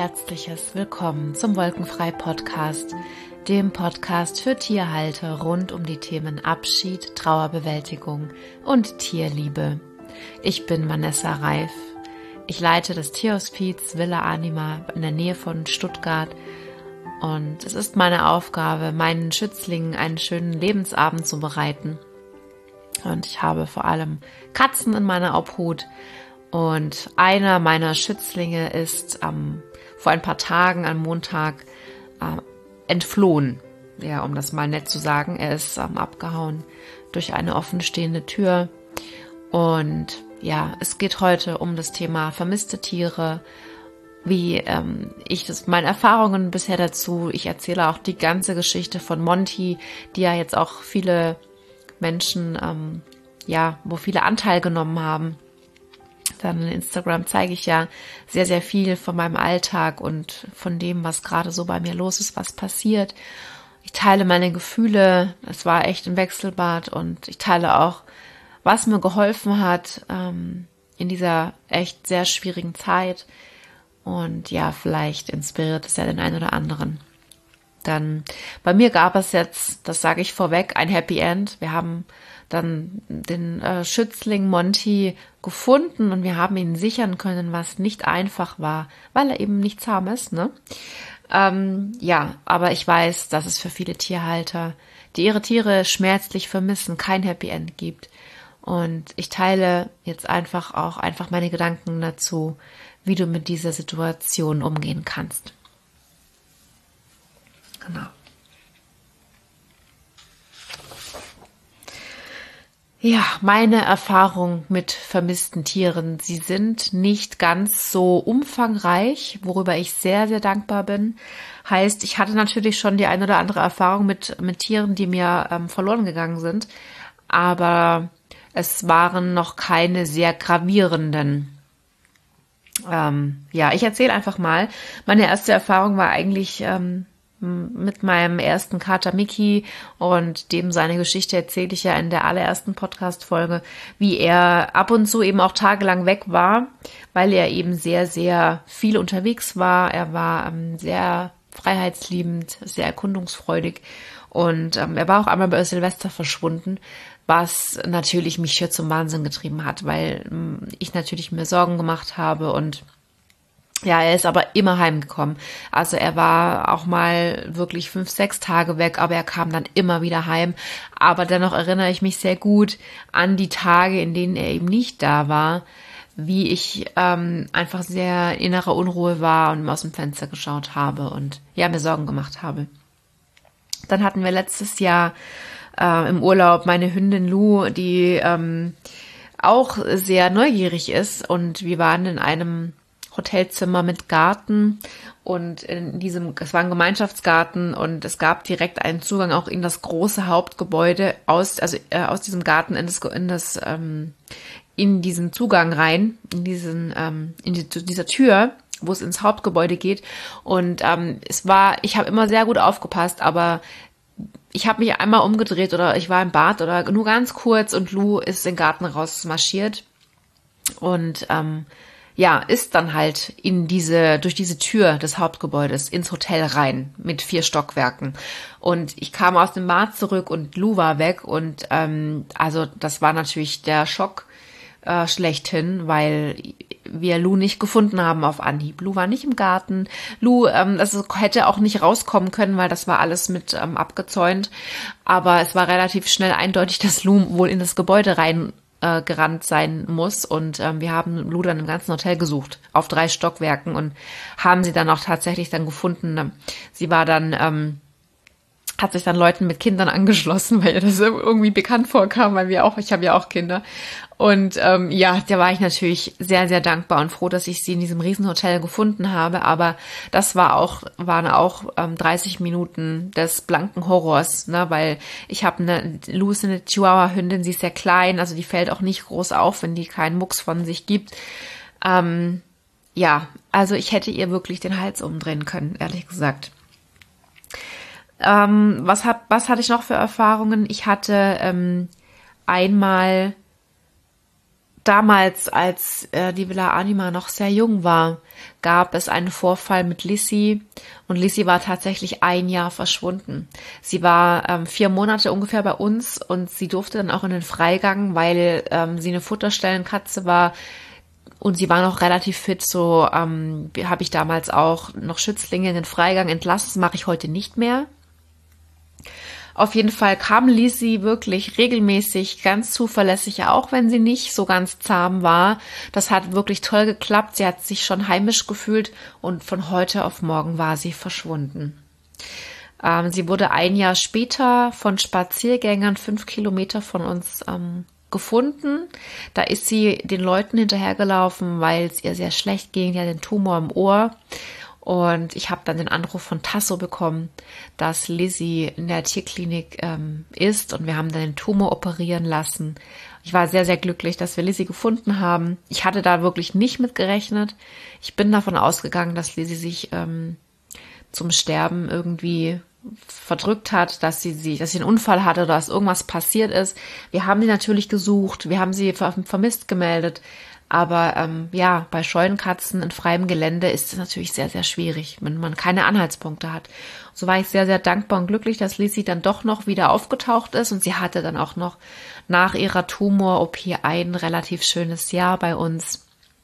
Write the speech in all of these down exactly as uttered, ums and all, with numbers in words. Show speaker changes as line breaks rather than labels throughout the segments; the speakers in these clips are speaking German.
herzliches Willkommen zum Wolkenfrei-Podcast, dem Podcast für Tierhalter rund um die Themen Abschied, Trauerbewältigung und Tierliebe. Ich bin Vanessa Reif. Ich leite das Tierhospiz Villa Anima in der Nähe von Stuttgart und es ist meine Aufgabe, meinen Schützlingen einen schönen Lebensabend zu bereiten. Und ich habe vor allem Katzen in meiner Obhut. Und einer meiner Schützlinge ist ähm, vor ein paar Tagen am Montag äh, entflohen. Ja, um das mal nett zu sagen. Er ist ähm, abgehauen durch eine offenstehende Tür. Und ja, es geht heute um das Thema vermisste Tiere, wie ähm, ich das, meine Erfahrungen bisher dazu. Ich erzähle auch die ganze Geschichte von Monty, die ja jetzt auch viele Menschen, ähm, ja, wo viele Anteil genommen haben. Dann in Instagram zeige ich ja sehr, sehr viel von meinem Alltag und von dem, was gerade so bei mir los ist, was passiert. Ich teile meine Gefühle, es war echt ein Wechselbad und ich teile auch, was mir geholfen hat ähm, in dieser echt sehr schwierigen Zeit. Und ja, vielleicht inspiriert es ja den einen oder anderen. Dann bei mir gab es jetzt, das sage ich vorweg, ein Happy End. Wir haben dann den äh, Schützling Monty gefunden und wir haben ihn sichern können, was nicht einfach war, weil er eben nicht zahm ist, ne? Ähm, ja, aber ich weiß, dass es für viele Tierhalter, die ihre Tiere schmerzlich vermissen, kein Happy End gibt. Und ich teile jetzt einfach auch einfach meine Gedanken dazu, wie du mit dieser Situation umgehen kannst. Genau. Ja, meine Erfahrung mit vermissten Tieren, sie sind nicht ganz so umfangreich, worüber ich sehr, sehr dankbar bin. Heißt, ich hatte natürlich schon die eine oder andere Erfahrung mit, mit Tieren, die mir ähm, verloren gegangen sind, aber es waren noch keine sehr gravierenden. Ähm, ja, ich erzähle einfach mal. Meine erste Erfahrung war eigentlich ähm, mit meinem ersten Kater Mickey und dem seine Geschichte erzähle ich ja in der allerersten Podcast-Folge, wie er ab und zu eben auch tagelang weg war, weil er eben sehr, sehr viel unterwegs war. Er war ähm, sehr freiheitsliebend, sehr erkundungsfreudig und ähm, er war auch einmal bei Silvester verschwunden, was natürlich mich hier zum Wahnsinn getrieben hat, weil ähm, ich natürlich mir Sorgen gemacht habe und ja, er ist aber immer heimgekommen. Also er war auch mal wirklich fünf, sechs Tage weg, aber er kam dann immer wieder heim. Aber dennoch erinnere ich mich sehr gut an die Tage, in denen er eben nicht da war, wie ich ähm, einfach sehr in innerer Unruhe war und aus dem Fenster geschaut habe und ja, mir Sorgen gemacht habe. Dann hatten wir letztes Jahr äh, im Urlaub meine Hündin Lou, die ähm, auch sehr neugierig ist und wir waren in einem Hotelzimmer mit Garten und in diesem, es war ein Gemeinschaftsgarten und es gab direkt einen Zugang auch in das große Hauptgebäude aus, also äh, aus diesem Garten in das, in das, ähm, in diesen Zugang rein, in diesen, ähm, in die, dieser Tür, wo es ins Hauptgebäude geht und ähm, es war, ich habe immer sehr gut aufgepasst, aber ich habe mich einmal umgedreht oder ich war im Bad oder nur ganz kurz und Lou ist in den Garten rausmarschiert und ähm, ja, ist dann halt in diese, durch diese Tür des Hauptgebäudes ins Hotel rein mit vier Stockwerken. Und ich kam aus dem Bad zurück und Lou war weg und ähm, also das war natürlich der Schock äh, schlechthin, weil wir Lou nicht gefunden haben auf Anhieb. Lou war nicht im Garten. Lou, ähm, das hätte auch nicht rauskommen können, weil das war alles mit ähm, abgezäunt. Aber es war relativ schnell eindeutig, dass Lou wohl in das Gebäude rein Äh, gerannt sein muss und ähm, wir haben Lou dann im ganzen Hotel gesucht, auf drei Stockwerken und haben sie dann auch tatsächlich dann gefunden. Sie war dann, ähm, hat sich dann Leuten mit Kindern angeschlossen, weil ihr das irgendwie bekannt vorkam, weil wir auch, ich habe ja auch Kinder und ähm, ja, da war ich natürlich sehr, sehr dankbar und froh, dass ich sie in diesem Riesenhotel gefunden habe, aber das war auch, waren auch ähm, dreißig Minuten des blanken Horrors, ne, weil ich habe eine, Lou ist eine Chihuahua-Hündin, sie ist sehr klein, also die fällt auch nicht groß auf, wenn die keinen Mucks von sich gibt. Ähm, ja, also ich hätte ihr wirklich den Hals umdrehen können, ehrlich gesagt. Ähm, was hat, was hatte ich noch für Erfahrungen? Ich hatte ähm, einmal Damals, als äh, die Villa Anima noch sehr jung war, gab es einen Vorfall mit Lissy und Lissy war tatsächlich ein Jahr verschwunden. Sie war ähm, vier Monate ungefähr bei uns und sie durfte dann auch in den Freigang, weil ähm, sie eine Futterstellenkatze war und sie war noch relativ fit. So ähm, habe ich damals auch noch Schützlinge in den Freigang entlassen. Das mache ich heute nicht mehr. Auf jeden Fall kam Lissy wirklich regelmäßig, ganz zuverlässig, auch wenn sie nicht so ganz zahm war. Das hat wirklich toll geklappt. Sie hat sich schon heimisch gefühlt und von heute auf morgen war sie verschwunden. Ähm, sie wurde ein Jahr später von Spaziergängern fünf Kilometer von uns ähm, gefunden. Da ist sie den Leuten hinterhergelaufen, weil es ihr sehr schlecht ging. Sie hat den Tumor im Ohr. Und ich habe dann den Anruf von Tasso bekommen, dass Lissy in der Tierklinik ähm, ist und wir haben dann den Tumor operieren lassen. Ich war sehr, sehr glücklich, dass wir Lissy gefunden haben. Ich hatte da wirklich nicht mit gerechnet. Ich bin davon ausgegangen, dass Lissy sich ähm, zum Sterben irgendwie verdrückt hat, dass sie, sie, dass sie einen Unfall hatte oder dass irgendwas passiert ist. Wir haben sie natürlich gesucht, wir haben sie ver- vermisst gemeldet. Aber ähm, ja, bei Scheunenkatzen in freiem Gelände ist es natürlich sehr, sehr schwierig, wenn man keine Anhaltspunkte hat. So war ich sehr, sehr dankbar und glücklich, dass Lissy dann doch noch wieder aufgetaucht ist und sie hatte dann auch noch nach ihrer Tumor-O P ein relativ schönes Jahr bei uns.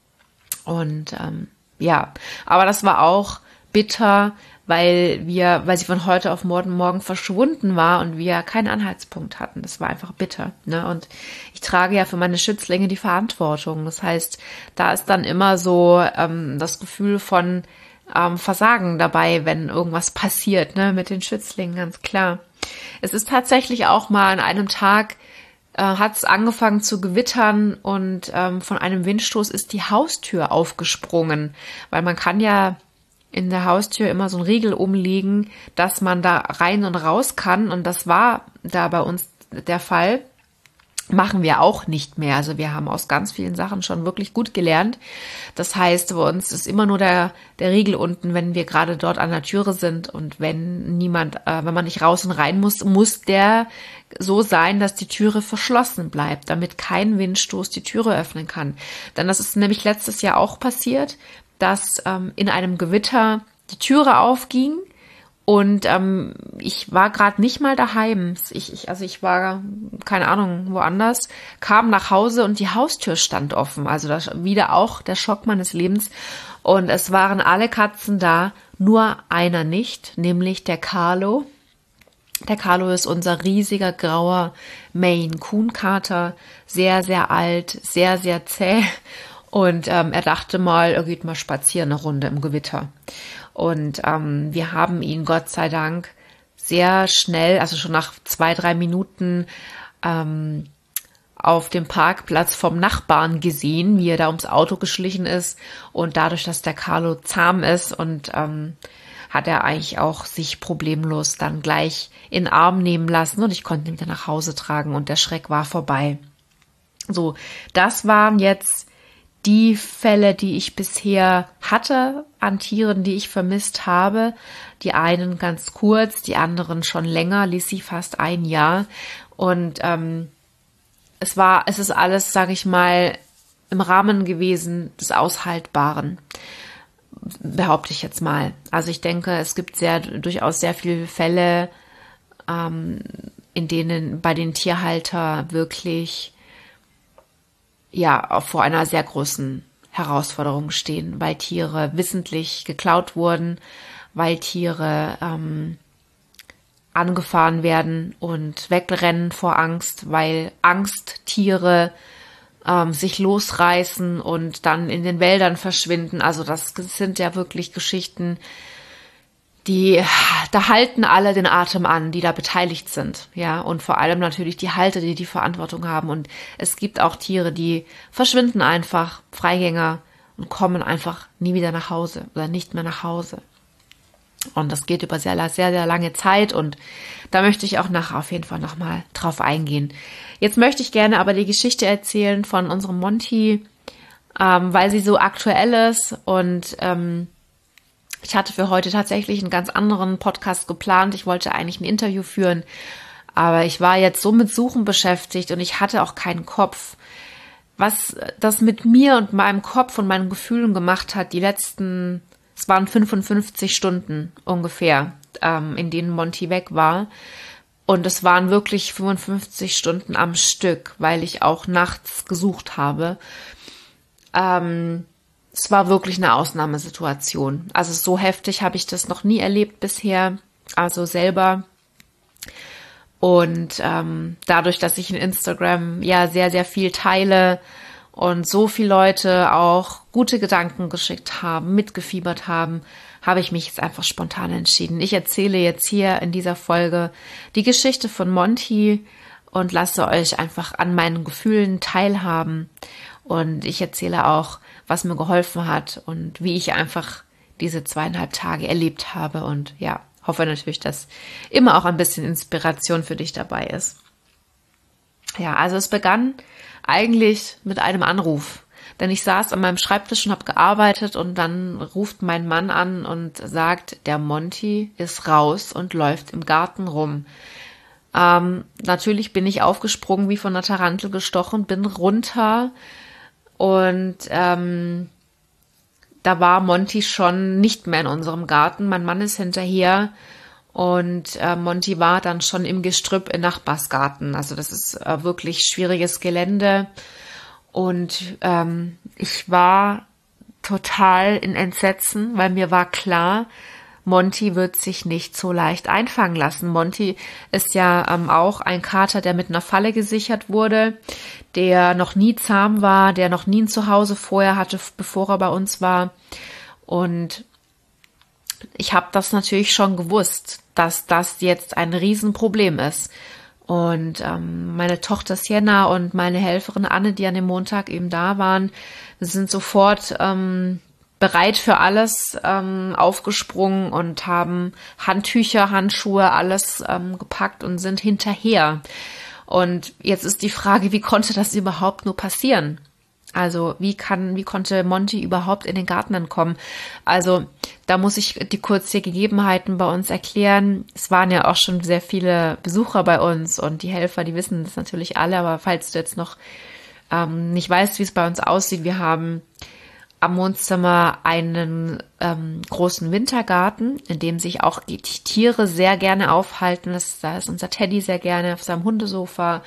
Und ähm, ja, aber das war auch bitter, weil wir, weil sie von heute auf morgen, morgen verschwunden war und wir keinen Anhaltspunkt hatten. Das war einfach bitter, ne? Und ich trage ja für meine Schützlinge die Verantwortung. Das heißt, da ist dann immer so ähm, das Gefühl von ähm, Versagen dabei, wenn irgendwas passiert, ne? Mit den Schützlingen, ganz klar. Es ist tatsächlich auch mal an einem Tag äh, hat es angefangen zu gewittern und ähm, von einem Windstoß ist die Haustür aufgesprungen, weil man kann ja in der Haustür immer so ein Riegel umlegen, dass man da rein und raus kann. Und das war da bei uns der Fall. Machen wir auch nicht mehr. Also wir haben aus ganz vielen Sachen schon wirklich gut gelernt. Das heißt, bei uns ist immer nur der, der Riegel unten, wenn wir gerade dort an der Türe sind. Und wenn niemand, äh, wenn man nicht raus und rein muss, muss der so sein, dass die Türe verschlossen bleibt, damit kein Windstoß die Türe öffnen kann. Denn das ist nämlich letztes Jahr auch passiert, dass ähm, in einem Gewitter die Türe aufging und ähm, ich war gerade nicht mal daheim. Ich, ich, also ich war, keine Ahnung, woanders, kam nach Hause und die Haustür stand offen. Also das wieder auch der Schock meines Lebens. Und es waren alle Katzen da, nur einer nicht, nämlich der Carlo. Der Carlo ist unser riesiger grauer Maine Coon Kater, sehr, sehr alt, sehr, sehr zäh. Und ähm, er dachte mal, er geht mal spazieren eine Runde im Gewitter. Und ähm, wir haben ihn Gott sei Dank sehr schnell, also schon nach zwei, drei Minuten ähm, auf dem Parkplatz vom Nachbarn gesehen, wie er da ums Auto geschlichen ist. Und dadurch, dass der Carlo zahm ist und ähm, hat er eigentlich auch sich problemlos dann gleich in den Arm nehmen lassen und ich konnte ihn wieder nach Hause tragen und der Schreck war vorbei. So, das waren jetzt die Fälle, die ich bisher hatte an Tieren, die ich vermisst habe. Die einen ganz kurz, die anderen schon länger, Lissy fast ein Jahr. Und ähm, es war, es ist alles, sage ich mal, im Rahmen gewesen des Aushaltbaren, behaupte ich jetzt mal. Also ich denke, es gibt sehr durchaus sehr viele Fälle, ähm, in denen bei den Tierhalter wirklich ja auch vor einer sehr großen Herausforderung stehen, weil Tiere wissentlich geklaut wurden, weil Tiere ähm, angefahren werden und wegrennen vor Angst, weil Angsttiere ähm, sich losreißen und dann in den Wäldern verschwinden. Also das sind ja wirklich Geschichten, die, da halten alle den Atem an, die da beteiligt sind, ja, und vor allem natürlich die Halter, die die Verantwortung haben. Und es gibt auch Tiere, die verschwinden einfach, Freigänger, und kommen einfach nie wieder nach Hause oder nicht mehr nach Hause. Und das geht über sehr, sehr, sehr lange Zeit und da möchte ich auch nachher auf jeden Fall nochmal drauf eingehen. Jetzt möchte ich gerne aber die Geschichte erzählen von unserem Monty, ähm, weil sie so aktuell ist und ähm, ich hatte für heute tatsächlich einen ganz anderen Podcast geplant. Ich wollte eigentlich ein Interview führen, aber ich war jetzt so mit Suchen beschäftigt und ich hatte auch keinen Kopf, was das mit mir und meinem Kopf und meinen Gefühlen gemacht hat, die letzten, es waren fünfundfünfzig Stunden ungefähr, ähm, in denen Monty weg war. Und es waren wirklich fünfundfünfzig Stunden am Stück, weil ich auch nachts gesucht habe. Ähm, es war wirklich eine Ausnahmesituation. Also so heftig habe ich das noch nie erlebt bisher, also selber. Und ähm, dadurch, dass ich in Instagram ja sehr, sehr viel teile und so viele Leute auch gute Gedanken geschickt haben, mitgefiebert haben, habe ich mich jetzt einfach spontan entschieden. Ich erzähle jetzt hier in dieser Folge die Geschichte von Monty und lasse euch einfach an meinen Gefühlen teilhaben. Und ich erzähle auch, was mir geholfen hat und wie ich einfach diese zweieinhalb Tage erlebt habe. Und ja, hoffe natürlich, dass immer auch ein bisschen Inspiration für dich dabei ist. Ja, also es begann eigentlich mit einem Anruf. Denn ich saß an meinem Schreibtisch und habe gearbeitet und dann ruft mein Mann an und sagt, der Monty ist raus und läuft im Garten rum. Ähm, natürlich bin ich aufgesprungen, wie von einer Tarantel gestochen, bin runter und ähm, da war Monty schon nicht mehr in unserem Garten. Mein Mann ist hinterher und äh, Monty war dann schon im Gestrüpp im Nachbarsgarten. Also das ist äh, wirklich schwieriges Gelände. Und ähm, ich war total in Entsetzen, weil mir war klar, Monty wird sich nicht so leicht einfangen lassen. Monty ist ja ähm, auch ein Kater, der mit einer Falle gesichert wurde, der noch nie zahm war, der noch nie ein Zuhause vorher hatte, bevor er bei uns war. Und ich habe das natürlich schon gewusst, dass das jetzt ein Riesenproblem ist. Und ähm, meine Tochter Sienna und meine Helferin Anne, die an dem Montag eben da waren, sind sofort ähm, bereit für alles ähm, aufgesprungen und haben Handtücher, Handschuhe, alles ähm, gepackt und sind hinterher. Und jetzt ist die Frage, wie konnte das überhaupt nur passieren? Also wie kann, wie konnte Monty überhaupt in den Garten dann kommen? Also da muss ich die kurz die Gegebenheiten bei uns erklären. Es waren ja auch schon sehr viele Besucher bei uns und die Helfer, die wissen das natürlich alle. Aber falls du jetzt noch ähm, nicht weißt, wie es bei uns aussieht, wir haben am Wohnzimmer einen ähm, großen Wintergarten, in dem sich auch die Tiere sehr gerne aufhalten. Das, da ist unser Teddy sehr gerne auf seinem Hundesofa.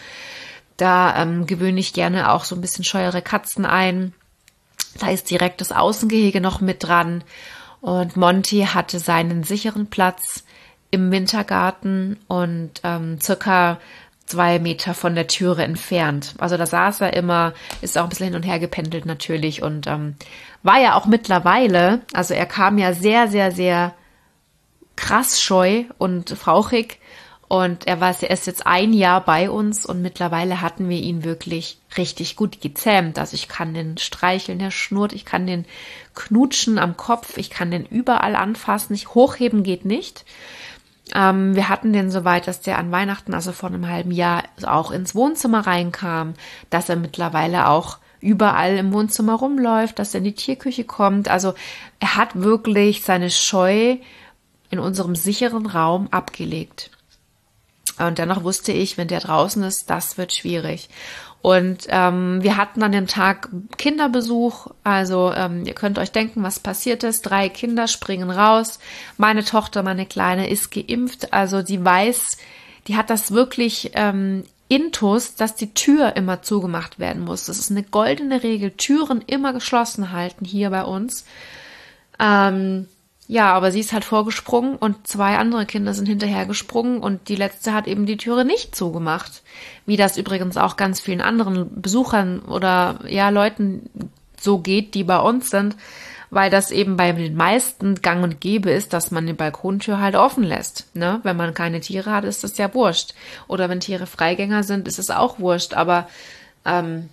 Da ähm, gewöhne ich gerne auch so ein bisschen scheuere Katzen ein. Da ist direkt das Außengehege noch mit dran. Und Monty hatte seinen sicheren Platz im Wintergarten und ähm, circa zwei Meter von der Türe entfernt. Also da saß er immer, ist auch ein bisschen hin und her gependelt natürlich und ähm, war ja auch mittlerweile, also er kam ja sehr, sehr, sehr krass scheu und fauchig. Und er war er ist jetzt ein Jahr bei uns und mittlerweile hatten wir ihn wirklich richtig gut gezähmt. Also ich kann den streicheln, der schnurrt, ich kann den knutschen am Kopf, ich kann den überall anfassen, nicht hochheben geht nicht. Ähm, wir hatten den so weit, dass der an Weihnachten, also vor einem halben Jahr, auch ins Wohnzimmer reinkam, dass er mittlerweile auch überall im Wohnzimmer rumläuft, dass er in die Tierküche kommt. Also er hat wirklich seine Scheu in unserem sicheren Raum abgelegt. Und dennoch wusste ich, wenn der draußen ist, das wird schwierig. Und ähm, wir hatten an dem Tag Kinderbesuch. Also ähm, ihr könnt euch denken, was passiert ist. Drei Kinder springen raus. Meine Tochter, meine Kleine, ist geimpft. Also die weiß, die hat das wirklich ähm, intus, dass die Tür immer zugemacht werden muss. Das ist eine goldene Regel. Türen immer geschlossen halten hier bei uns. Ähm, Ja, aber sie ist halt vorgesprungen und zwei andere Kinder sind hinterhergesprungen und die letzte hat eben die Türe nicht zugemacht. Wie das übrigens auch ganz vielen anderen Besuchern oder ja Leuten so geht, die bei uns sind, weil das eben bei den meisten gang und gäbe ist, dass man die Balkontür halt offen lässt. Ne? Wenn man keine Tiere hat, ist das ja wurscht. Oder wenn Tiere Freigänger sind, ist es auch wurscht. Aber ähm,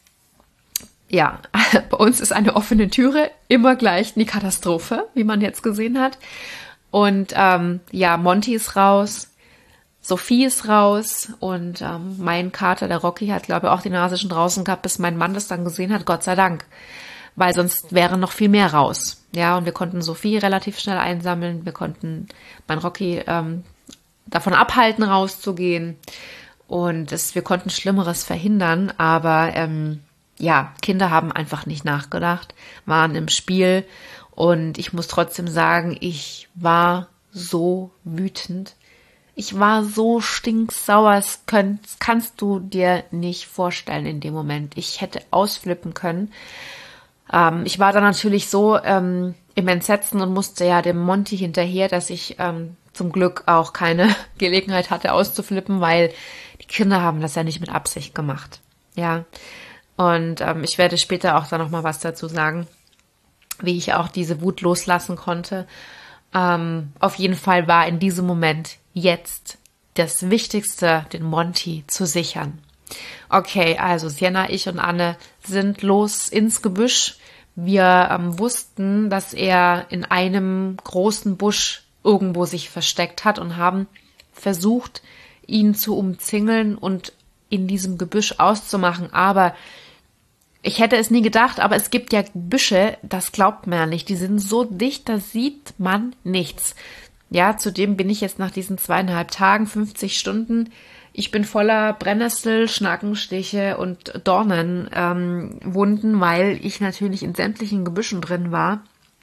ja, bei uns ist eine offene Türe immer gleich eine Katastrophe, wie man jetzt gesehen hat. Und ähm, ja, Monty ist raus, Sophie ist raus und ähm, mein Kater, der Rocky, hat, glaube ich, auch die Nase schon draußen gehabt, bis mein Mann das dann gesehen hat, Gott sei Dank. Weil sonst wäre noch viel mehr raus. Ja, und wir konnten Sophie relativ schnell einsammeln. Wir konnten mein Rocky ähm, davon abhalten, rauszugehen. Und es, wir konnten Schlimmeres verhindern, aber ähm, ja, Kinder haben einfach nicht nachgedacht, waren im Spiel und ich muss trotzdem sagen, ich war so wütend. Ich war so stinksauer, das könnt, kannst du dir nicht vorstellen in dem Moment. Ich hätte ausflippen können. Ähm, ich war dann natürlich so ähm, im Entsetzen und musste ja dem Monty hinterher, dass ich ähm, zum Glück auch keine Gelegenheit hatte auszuflippen, weil die Kinder haben das ja nicht mit Absicht gemacht. Ja, und ähm, ich werde später auch da nochmal was dazu sagen, wie ich auch diese Wut loslassen konnte. Ähm, auf jeden Fall war in diesem Moment jetzt das Wichtigste, den Monty zu sichern. Okay, also Sienna, ich und Anne sind los ins Gebüsch. Wir ähm, wussten, dass er in einem großen Busch irgendwo sich versteckt hat und haben versucht, ihn zu umzingeln und in diesem Gebüsch auszumachen. Aber ich hätte es nie gedacht, aber es gibt ja Büsche, das glaubt man ja nicht. Die sind so dicht, da sieht man nichts. Ja, zudem bin ich jetzt nach diesen zweieinhalb Tagen, fünfzig Stunden, ich bin voller Brennnessel, Schnackenstiche und Dornenwunden, ähm, weil ich natürlich in sämtlichen Gebüschen drin war.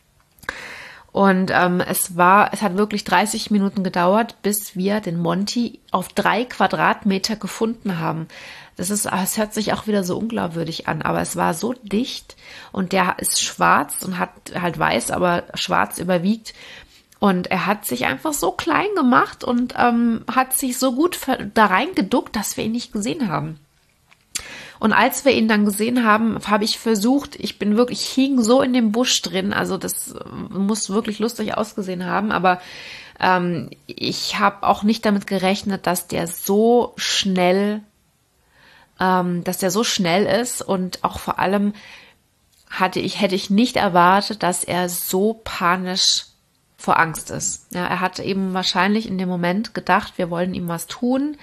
Und ähm, es war, es hat wirklich dreißig Minuten gedauert, bis wir den Monty auf drei Quadratmeter gefunden haben. Das ist, es hört sich auch wieder so unglaubwürdig an, aber es war so dicht und der ist schwarz und hat halt weiß, aber schwarz überwiegt. Und er hat sich einfach so klein gemacht und ähm, hat sich so gut da reingeduckt, dass wir ihn nicht gesehen haben. Und als wir ihn dann gesehen haben, habe ich versucht, ich bin wirklich, ich hing so in dem Busch drin, also das muss wirklich lustig ausgesehen haben, aber ähm, ich habe auch nicht damit gerechnet, dass der so schnell, ähm, dass der so schnell ist und auch vor allem hatte ich, hätte ich nicht erwartet, dass er so panisch vor Angst ist. Ja, er hat eben wahrscheinlich in dem Moment gedacht, wir wollen ihm was tun.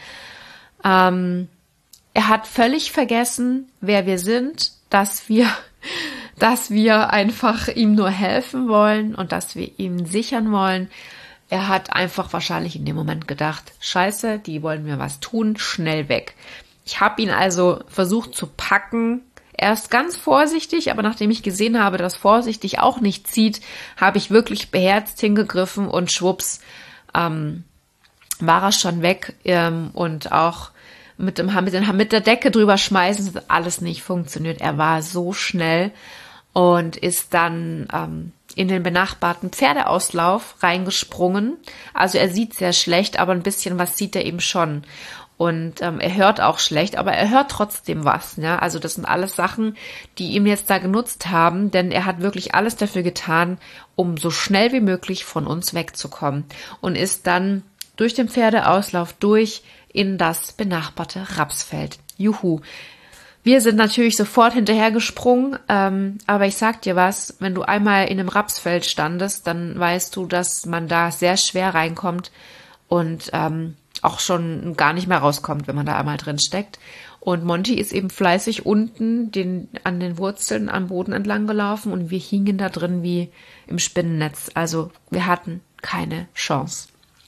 Ähm, er hat völlig vergessen, wer wir sind, dass wir, dass wir einfach ihm nur helfen wollen und dass wir ihm sichern wollen. Er hat einfach wahrscheinlich in dem Moment gedacht, Scheiße, die wollen mir was tun, schnell weg. Ich habe ihn also versucht zu packen. Erst ganz vorsichtig, aber nachdem ich gesehen habe, dass vorsichtig auch nicht zieht, habe ich wirklich beherzt hingegriffen und schwupps ähm, war er schon weg ähm, und auch mit dem mit, den, mit der Decke drüber schmeißen, hat alles nicht funktioniert. Er war so schnell und ist dann ähm, in den benachbarten Pferdeauslauf reingesprungen. Also er sieht sehr schlecht, aber ein bisschen was sieht er eben schon. Und ähm, er hört auch schlecht, aber er hört trotzdem was. Ja? Also das sind alles Sachen, die ihm jetzt da genutzt haben, denn er hat wirklich alles dafür getan, um so schnell wie möglich von uns wegzukommen. Und ist dann durch den Pferdeauslauf durch in das benachbarte Rapsfeld. Juhu. Wir sind natürlich sofort hinterhergesprungen, ähm, aber ich sag dir was, wenn du einmal in einem Rapsfeld standest, dann weißt du, dass man da sehr schwer reinkommt und ähm, auch schon gar nicht mehr rauskommt, wenn man da einmal drin steckt. Und Monty ist eben fleißig unten den, an den Wurzeln am Boden entlang gelaufen und wir hingen da drin wie im Spinnennetz. Also wir hatten keine Chance.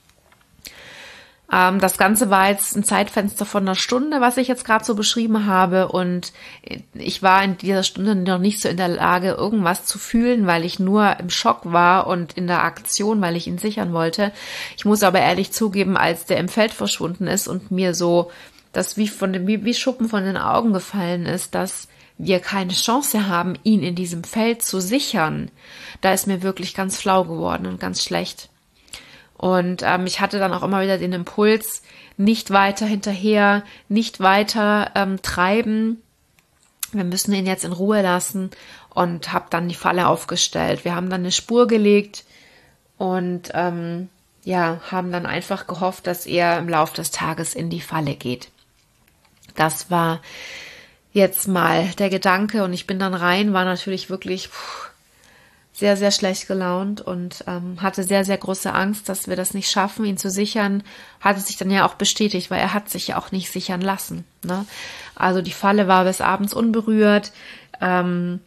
Ähm, das Ganze war jetzt ein Zeitfenster von einer Stunde, was ich jetzt gerade so beschrieben habe. Und ich war in dieser Stunde noch nicht so in der Lage, irgendwas zu fühlen, weil ich nur im Schock war und in der Aktion, weil ich ihn sichern wollte. Ich muss aber ehrlich zugeben, als der im Feld verschwunden ist und mir so das wie von dem wie, wie Schuppen von den Augen gefallen ist, dass wir keine Chance haben, ihn in diesem Feld zu sichern, da ist mir wirklich ganz flau geworden und ganz schlecht. Und ähm, ich hatte dann auch immer wieder den Impuls, nicht weiter hinterher, nicht weiter ähm, treiben. Wir müssen ihn jetzt in Ruhe lassen und habe dann die Falle aufgestellt. Wir haben dann eine Spur gelegt und ähm, ja, haben dann einfach gehofft, dass er im Laufe des Tages in die Falle geht. Das war jetzt mal der Gedanke und ich bin dann rein, war natürlich wirklich puh, sehr, sehr schlecht gelaunt und ähm, hatte sehr, sehr große Angst, dass wir das nicht schaffen, ihn zu sichern. Hatte sich dann ja auch bestätigt, weil er hat sich ja auch nicht sichern lassen. Ne? Also die Falle war bis abends unberührt. Ähm,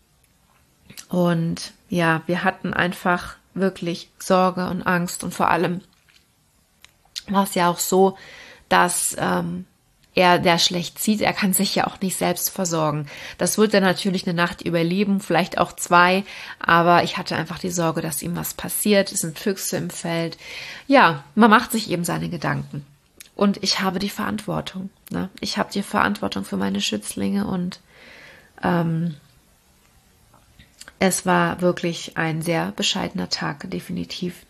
und ja, wir hatten einfach wirklich Sorge und Angst. Und vor allem war es ja auch so, dass ähm, er, der schlecht sieht, er kann sich ja auch nicht selbst versorgen. Das wird er natürlich eine Nacht überleben, vielleicht auch zwei, aber ich hatte einfach die Sorge, dass ihm was passiert. Es sind Füchse im Feld. Ja, man macht sich eben seine Gedanken. Und ich habe die Verantwortung. Ne? Ich habe die Verantwortung für meine Schützlinge und ähm, es war wirklich ein sehr bescheidener Tag, definitiv.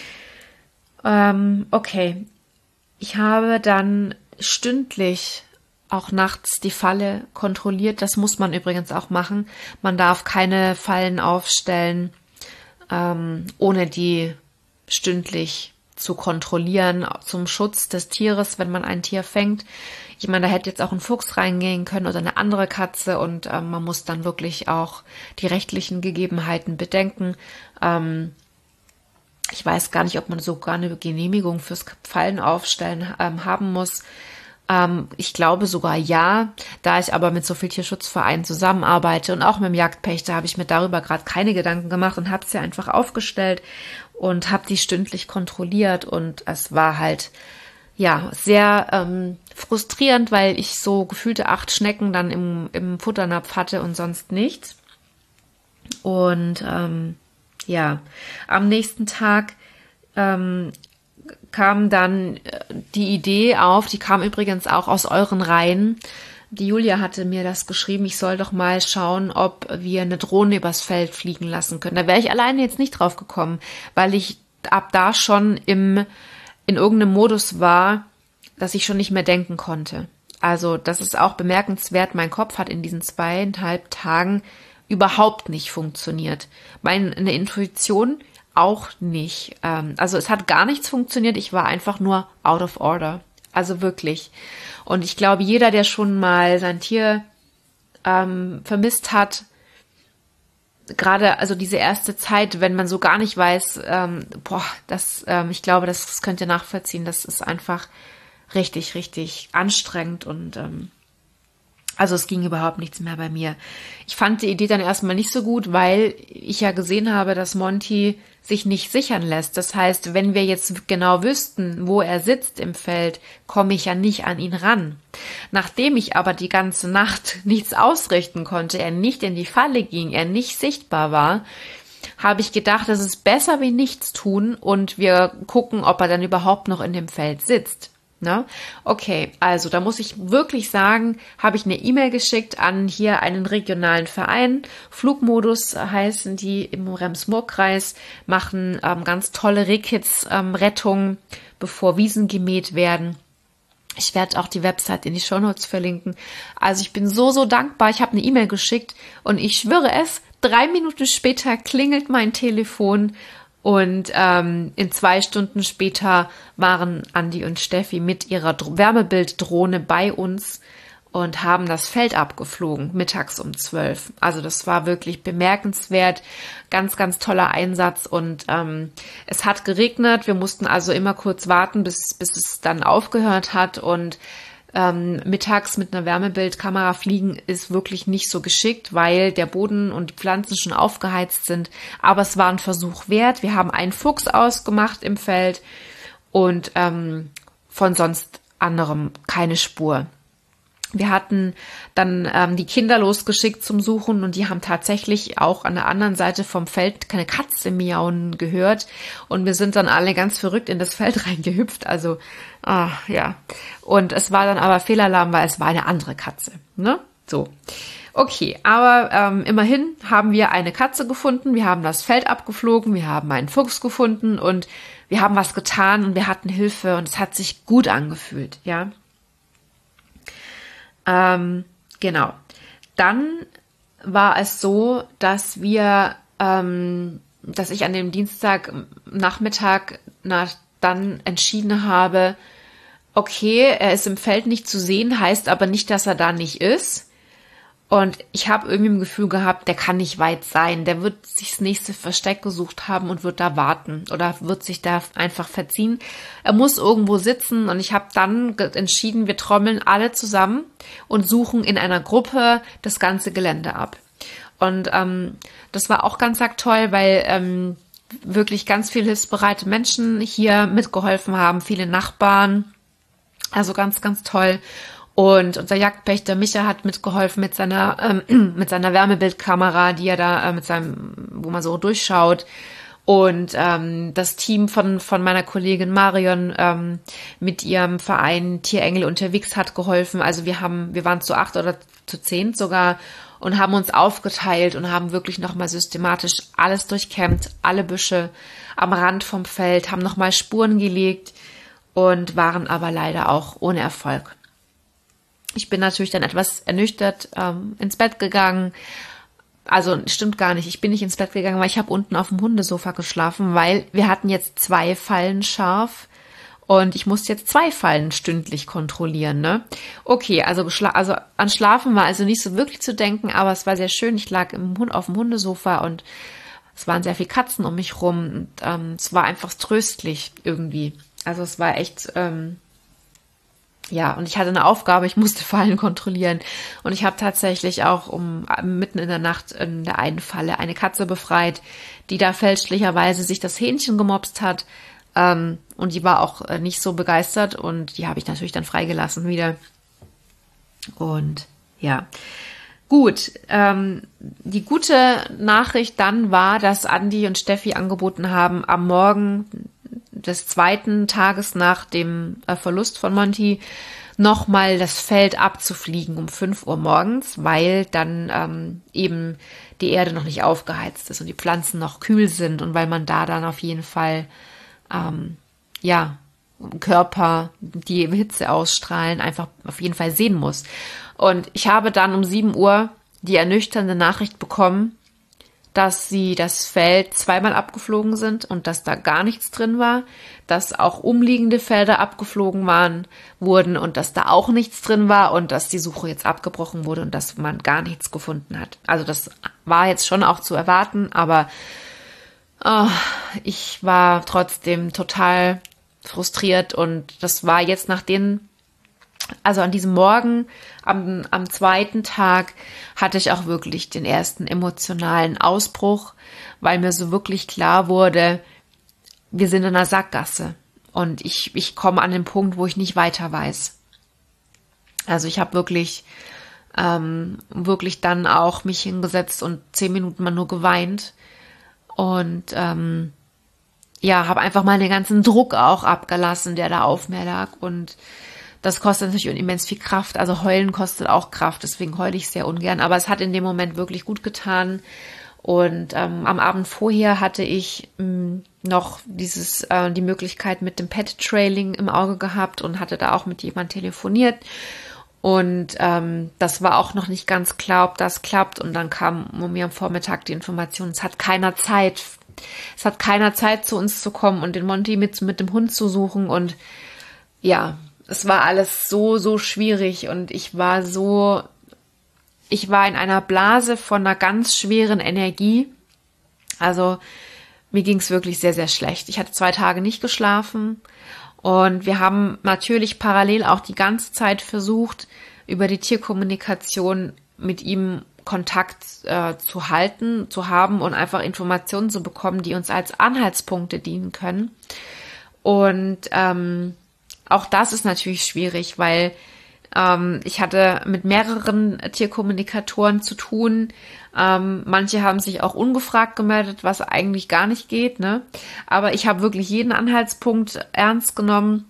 Ähm, okay, ich habe dann stündlich auch nachts die Falle kontrolliert. Das muss man übrigens auch machen. Man darf keine Fallen aufstellen, ähm, ohne die stündlich zu kontrollieren zum Schutz des Tieres, wenn man ein Tier fängt. Ich meine, da hätte jetzt auch ein Fuchs reingehen können oder eine andere Katze und ähm, man muss dann wirklich auch die rechtlichen Gegebenheiten bedenken. Ähm, ich weiß gar nicht, ob man sogar eine Genehmigung fürs Fallen aufstellen ähm, haben muss. Ähm, ich glaube sogar ja, da ich aber mit so vielen Tierschutzvereinen zusammenarbeite und auch mit dem Jagdpächter habe ich mir darüber gerade keine Gedanken gemacht und habe es ja einfach aufgestellt und habe die stündlich kontrolliert und es war halt ja sehr ähm, frustrierend, weil ich so gefühlte acht Schnecken dann im, im Futternapf hatte und sonst nichts. Und ähm, ja, am nächsten Tag ähm, kam dann die Idee auf, die kam übrigens auch aus euren Reihen. Die Julia hatte mir das geschrieben, ich soll doch mal schauen, ob wir eine Drohne übers Feld fliegen lassen können. Da wäre ich alleine jetzt nicht drauf gekommen, weil ich ab da schon im, in irgendeinem Modus war, dass ich schon nicht mehr denken konnte. Also das ist auch bemerkenswert, mein Kopf hat in diesen zweieinhalb Tagen überhaupt nicht funktioniert. Meine Intuition auch nicht. Also es hat gar nichts funktioniert, ich war einfach nur out of order. Also wirklich. Und ich glaube, jeder, der schon mal sein Tier ähm, vermisst hat, gerade also diese erste Zeit, wenn man so gar nicht weiß, ähm, boah, das, ähm, ich glaube, das, das könnt ihr nachvollziehen, das ist einfach richtig, richtig anstrengend und ähm, also es ging überhaupt nichts mehr bei mir. Ich fand die Idee dann erstmal nicht so gut, weil ich ja gesehen habe, dass Monty sich nicht sichern lässt. Das heißt, wenn wir jetzt genau wüssten, wo er sitzt im Feld, komme ich ja nicht an ihn ran. Nachdem ich aber die ganze Nacht nichts ausrichten konnte, er nicht in die Falle ging, er nicht sichtbar war, habe ich gedacht, es ist besser wie nichts tun und wir gucken, ob er dann überhaupt noch in dem Feld sitzt. Ne? Okay, also da muss ich wirklich sagen, habe ich eine E-Mail geschickt an hier einen regionalen Verein. Flugmodus heißen die im Rems-Murr-Kreis, machen ähm, ganz tolle Rehkitz-Rettungen, ähm, bevor Wiesen gemäht werden. Ich werde auch die Website in die Shownotes verlinken. Also ich bin so, so dankbar. Ich habe eine E-Mail geschickt und ich schwöre es, drei Minuten später klingelt mein Telefon. Und ähm, in zwei Stunden später waren Andi und Steffi mit ihrer Dr- Wärmebilddrohne bei uns und haben das Feld abgeflogen, mittags um zwölf. Also das war wirklich bemerkenswert, ganz, ganz toller Einsatz. Und ähm, es hat geregnet, wir mussten also immer kurz warten, bis, bis es dann aufgehört hat. Und Ähm, mittags mit einer Wärmebildkamera fliegen ist wirklich nicht so geschickt, weil der Boden und die Pflanzen schon aufgeheizt sind. Aber es war ein Versuch wert. Wir haben einen Fuchs ausgemacht im Feld und ähm, von sonst anderem keine Spur. Wir hatten dann ähm, die Kinder losgeschickt zum Suchen und die haben tatsächlich auch an der anderen Seite vom Feld keine Katze miauen gehört und wir sind dann alle ganz verrückt in das Feld reingehüpft, also ah, ja. Und es war dann aber Fehlalarm, weil es war eine andere Katze, ne? So. Okay, aber ähm, immerhin haben wir eine Katze gefunden, wir haben das Feld abgeflogen, wir haben einen Fuchs gefunden und wir haben was getan und wir hatten Hilfe und es hat sich gut angefühlt, ja. Ähm, genau. Dann war es so, dass wir, ähm, dass ich an dem Dienstagnachmittag na, dann entschieden habe, okay, er ist im Feld nicht zu sehen, heißt aber nicht, dass er da nicht ist. Und ich habe irgendwie ein Gefühl gehabt, der kann nicht weit sein. Der wird sich das nächste Versteck gesucht haben und wird da warten oder wird sich da einfach verziehen. Er muss irgendwo sitzen und ich habe dann entschieden, wir trommeln alle zusammen und suchen in einer Gruppe das ganze Gelände ab. Und ähm, das war auch ganz toll, weil ähm, wirklich ganz viele hilfsbereite Menschen hier mitgeholfen haben, viele Nachbarn. Also ganz, ganz toll. Und unser Jagdpächter Micha hat mitgeholfen mit seiner ähm, mit seiner Wärmebildkamera, die er da äh, mit seinem, wo man so durchschaut. Und ähm, das Team von von meiner Kollegin Marion ähm, mit ihrem Verein Tierengel unterwegs hat geholfen. Also wir haben, wir waren zu acht oder zu zehn sogar und haben uns aufgeteilt und haben wirklich nochmal systematisch alles durchkämmt, alle Büsche am Rand vom Feld, haben nochmal Spuren gelegt und waren aber leider auch ohne Erfolg. Ich bin natürlich dann etwas ernüchtert ähm, ins Bett gegangen. Also stimmt gar nicht, ich bin nicht ins Bett gegangen, weil ich habe unten auf dem Hundesofa geschlafen, weil wir hatten jetzt zwei Fallen scharf und ich musste jetzt zwei Fallen stündlich kontrollieren, ne? Okay, also, geschla- also an Schlafen war also nicht so wirklich zu denken, aber es war sehr schön. Ich lag im Hund auf dem Hundesofa und es waren sehr viele Katzen um mich rum und ähm, es war einfach tröstlich irgendwie. Also es war echt... Ähm, Ja, und ich hatte eine Aufgabe, ich musste Fallen kontrollieren. Und ich habe tatsächlich auch um mitten in der Nacht in der einen Falle eine Katze befreit, die da fälschlicherweise sich das Hähnchen gemopst hat. Ähm, und die war auch äh, nicht so begeistert und die habe ich natürlich dann freigelassen wieder. Und ja, gut. Ähm, die gute Nachricht dann war, dass Andi und Steffi angeboten haben, am Morgen des zweiten Tages nach dem Verlust von Monty nochmal das Feld abzufliegen um fünf Uhr morgens, weil dann ähm, eben die Erde noch nicht aufgeheizt ist und die Pflanzen noch kühl sind und weil man da dann auf jeden Fall ähm, ja Körper, die Hitze ausstrahlen, einfach auf jeden Fall sehen muss. Und ich habe dann um sieben Uhr die ernüchternde Nachricht bekommen, dass sie das Feld zweimal abgeflogen sind und dass da gar nichts drin war, dass auch umliegende Felder abgeflogen waren, wurden und dass da auch nichts drin war und dass die Suche jetzt abgebrochen wurde und dass man gar nichts gefunden hat. Also das war jetzt schon auch zu erwarten, aber oh, ich war trotzdem total frustriert und das war jetzt nach den Also an diesem Morgen, am, am zweiten Tag, hatte ich auch wirklich den ersten emotionalen Ausbruch, weil mir so wirklich klar wurde, wir sind in einer Sackgasse und ich, ich komme an den Punkt, wo ich nicht weiter weiß. Also ich habe wirklich, ähm, wirklich dann auch mich hingesetzt und zehn Minuten mal nur geweint und ähm, ja, habe einfach mal den ganzen Druck auch abgelassen, der da auf mir lag und das kostet natürlich immens viel Kraft, also heulen kostet auch Kraft, deswegen heule ich sehr ungern, aber es hat in dem Moment wirklich gut getan und ähm, am Abend vorher hatte ich mh, noch dieses äh, die Möglichkeit mit dem Pet-Trailing im Auge gehabt und hatte da auch mit jemandem telefoniert und ähm, das war auch noch nicht ganz klar, ob das klappt und dann kam mir am Vormittag die Information, es hat keiner Zeit, es hat keiner Zeit zu uns zu kommen und den Monty mit, mit dem Hund zu suchen und ja, es war alles so, so schwierig und ich war so, ich war in einer Blase von einer ganz schweren Energie. Also mir ging es wirklich sehr, sehr schlecht. Ich hatte zwei Tage nicht geschlafen und wir haben natürlich parallel auch die ganze Zeit versucht, über die Tierkommunikation mit ihm Kontakt äh, zu halten, zu haben und einfach Informationen zu bekommen, die uns als Anhaltspunkte dienen können. Und ähm, auch das ist natürlich schwierig, weil ähm, ich hatte mit mehreren Tierkommunikatoren zu tun. Ähm, manche haben sich auch ungefragt gemeldet, was eigentlich gar nicht geht, ne? Aber ich habe wirklich jeden Anhaltspunkt ernst genommen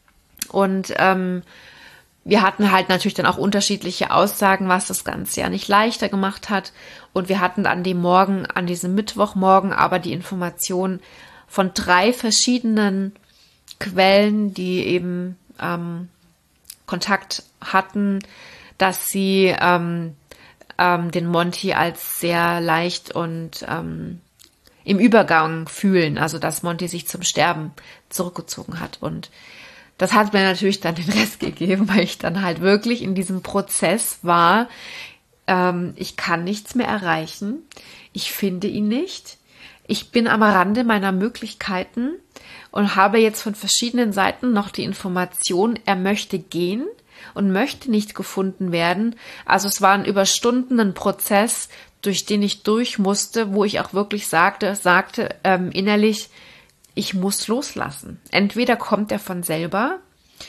und ähm, wir hatten halt natürlich dann auch unterschiedliche Aussagen, was das Ganze ja nicht leichter gemacht hat. Und wir hatten an dem Morgen, an diesem Mittwochmorgen aber die Information von drei verschiedenen Quellen, die eben ähm, Kontakt hatten, dass sie ähm, ähm, den Monty als sehr leicht und ähm, im Übergang fühlen, also dass Monty sich zum Sterben zurückgezogen hat. Und das hat mir natürlich dann den Rest gegeben, weil ich dann halt wirklich in diesem Prozess war, ähm, ich kann nichts mehr erreichen, ich finde ihn nicht, ich bin am Rande meiner Möglichkeiten und habe jetzt von verschiedenen Seiten noch die Information, er möchte gehen und möchte nicht gefunden werden. Also es war ein über Stunden ein Prozess, durch den ich durch musste, wo ich auch wirklich sagte, sagte ähm, innerlich, ich muss loslassen. Entweder kommt er von selber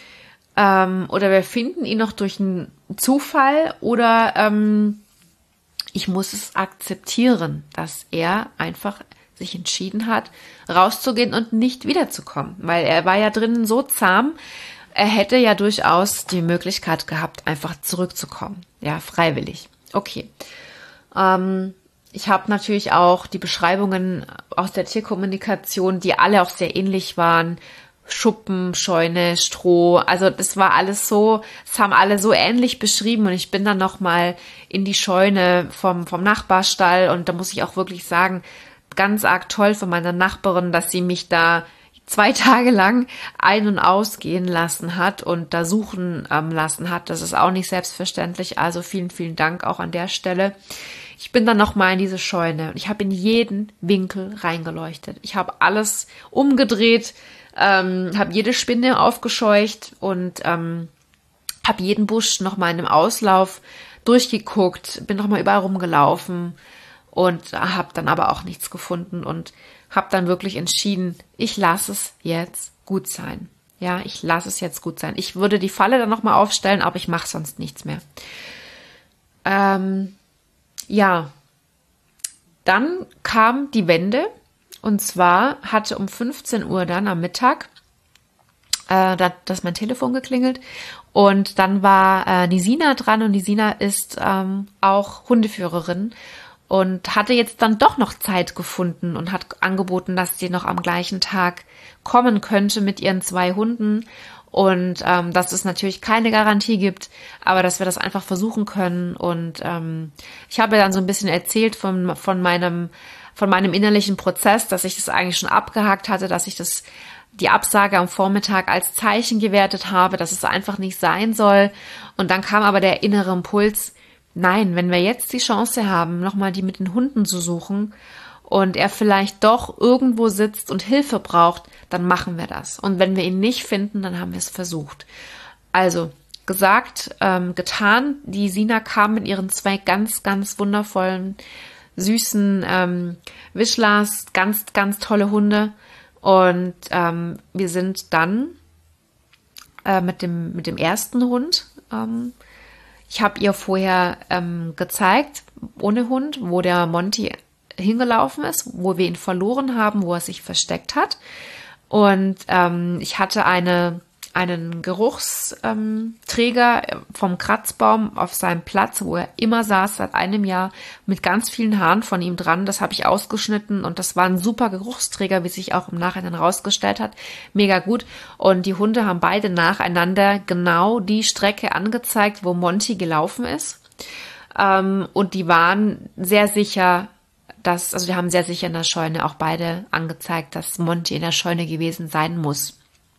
Ähm, oder wir finden ihn noch durch einen Zufall oder ähm, ich muss es akzeptieren, dass er einfach sich entschieden hat, rauszugehen und nicht wiederzukommen, weil er war ja drinnen so zahm, er hätte ja durchaus die Möglichkeit gehabt, einfach zurückzukommen, ja, freiwillig. Okay. Ähm, ich habe natürlich auch die Beschreibungen aus der Tierkommunikation, die alle auch sehr ähnlich waren. Schuppen, Scheune, Stroh, also das war alles so, es haben alle so ähnlich beschrieben und ich bin dann nochmal in die Scheune vom, vom Nachbarstall und da muss ich auch wirklich sagen, ganz arg toll von meiner Nachbarin, dass sie mich da zwei Tage lang ein- und ausgehen lassen hat und da suchen ähm, lassen hat. Das ist auch nicht selbstverständlich, also vielen, vielen Dank auch an der Stelle. Ich bin dann nochmal in diese Scheune und ich habe in jeden Winkel reingeleuchtet. Ich habe alles umgedreht, ähm, habe jede Spinne aufgescheucht und ähm, habe jeden Busch nochmal in einem Auslauf durchgeguckt, bin nochmal überall rumgelaufen und habe dann aber auch nichts gefunden und habe dann wirklich entschieden, ich lasse es jetzt gut sein. Ja, ich lasse es jetzt gut sein. Ich würde die Falle dann nochmal aufstellen, aber ich mache sonst nichts mehr. Ähm, ja, dann kam die Wende. Und zwar hatte um fünfzehn Uhr dann am Mittag äh, da, das mein Telefon geklingelt und dann war äh, die Sina dran und die Sina ist ähm, auch Hundeführerin und hatte jetzt dann doch noch Zeit gefunden und hat angeboten, dass sie noch am gleichen Tag kommen könnte mit ihren zwei Hunden und ähm, dass es natürlich keine Garantie gibt, aber dass wir das einfach versuchen können und ähm, ich habe dann so ein bisschen erzählt von, von meinem von meinem innerlichen Prozess, dass ich das eigentlich schon abgehakt hatte, dass ich das die Absage am Vormittag als Zeichen gewertet habe, dass es einfach nicht sein soll. Und dann kam aber der innere Impuls, nein, wenn wir jetzt die Chance haben, nochmal die mit den Hunden zu suchen und er vielleicht doch irgendwo sitzt und Hilfe braucht, dann machen wir das. Und wenn wir ihn nicht finden, dann haben wir es versucht. Also gesagt, ähm, getan. Die Sina kam mit ihren zwei ganz, ganz wundervollen süßen ähm, Wischlers, ganz, ganz tolle Hunde. Und ähm, wir sind dann äh, mit dem mit dem ersten Hund, ähm, ich habe ihr vorher ähm, gezeigt, ohne Hund, wo der Monty hingelaufen ist, wo wir ihn verloren haben, wo er sich versteckt hat. Und ähm, ich hatte eine einen Geruchsträger vom Kratzbaum auf seinem Platz, wo er immer saß seit einem Jahr mit ganz vielen Haaren von ihm dran. Das habe ich ausgeschnitten und das war ein super Geruchsträger, wie sich auch im Nachhinein rausgestellt hat. Mega gut. Und die Hunde haben beide nacheinander genau die Strecke angezeigt, wo Monty gelaufen ist. Ähm, und die waren sehr sicher, dass, also die haben sehr sicher in der Scheune auch beide angezeigt, dass Monty in der Scheune gewesen sein muss.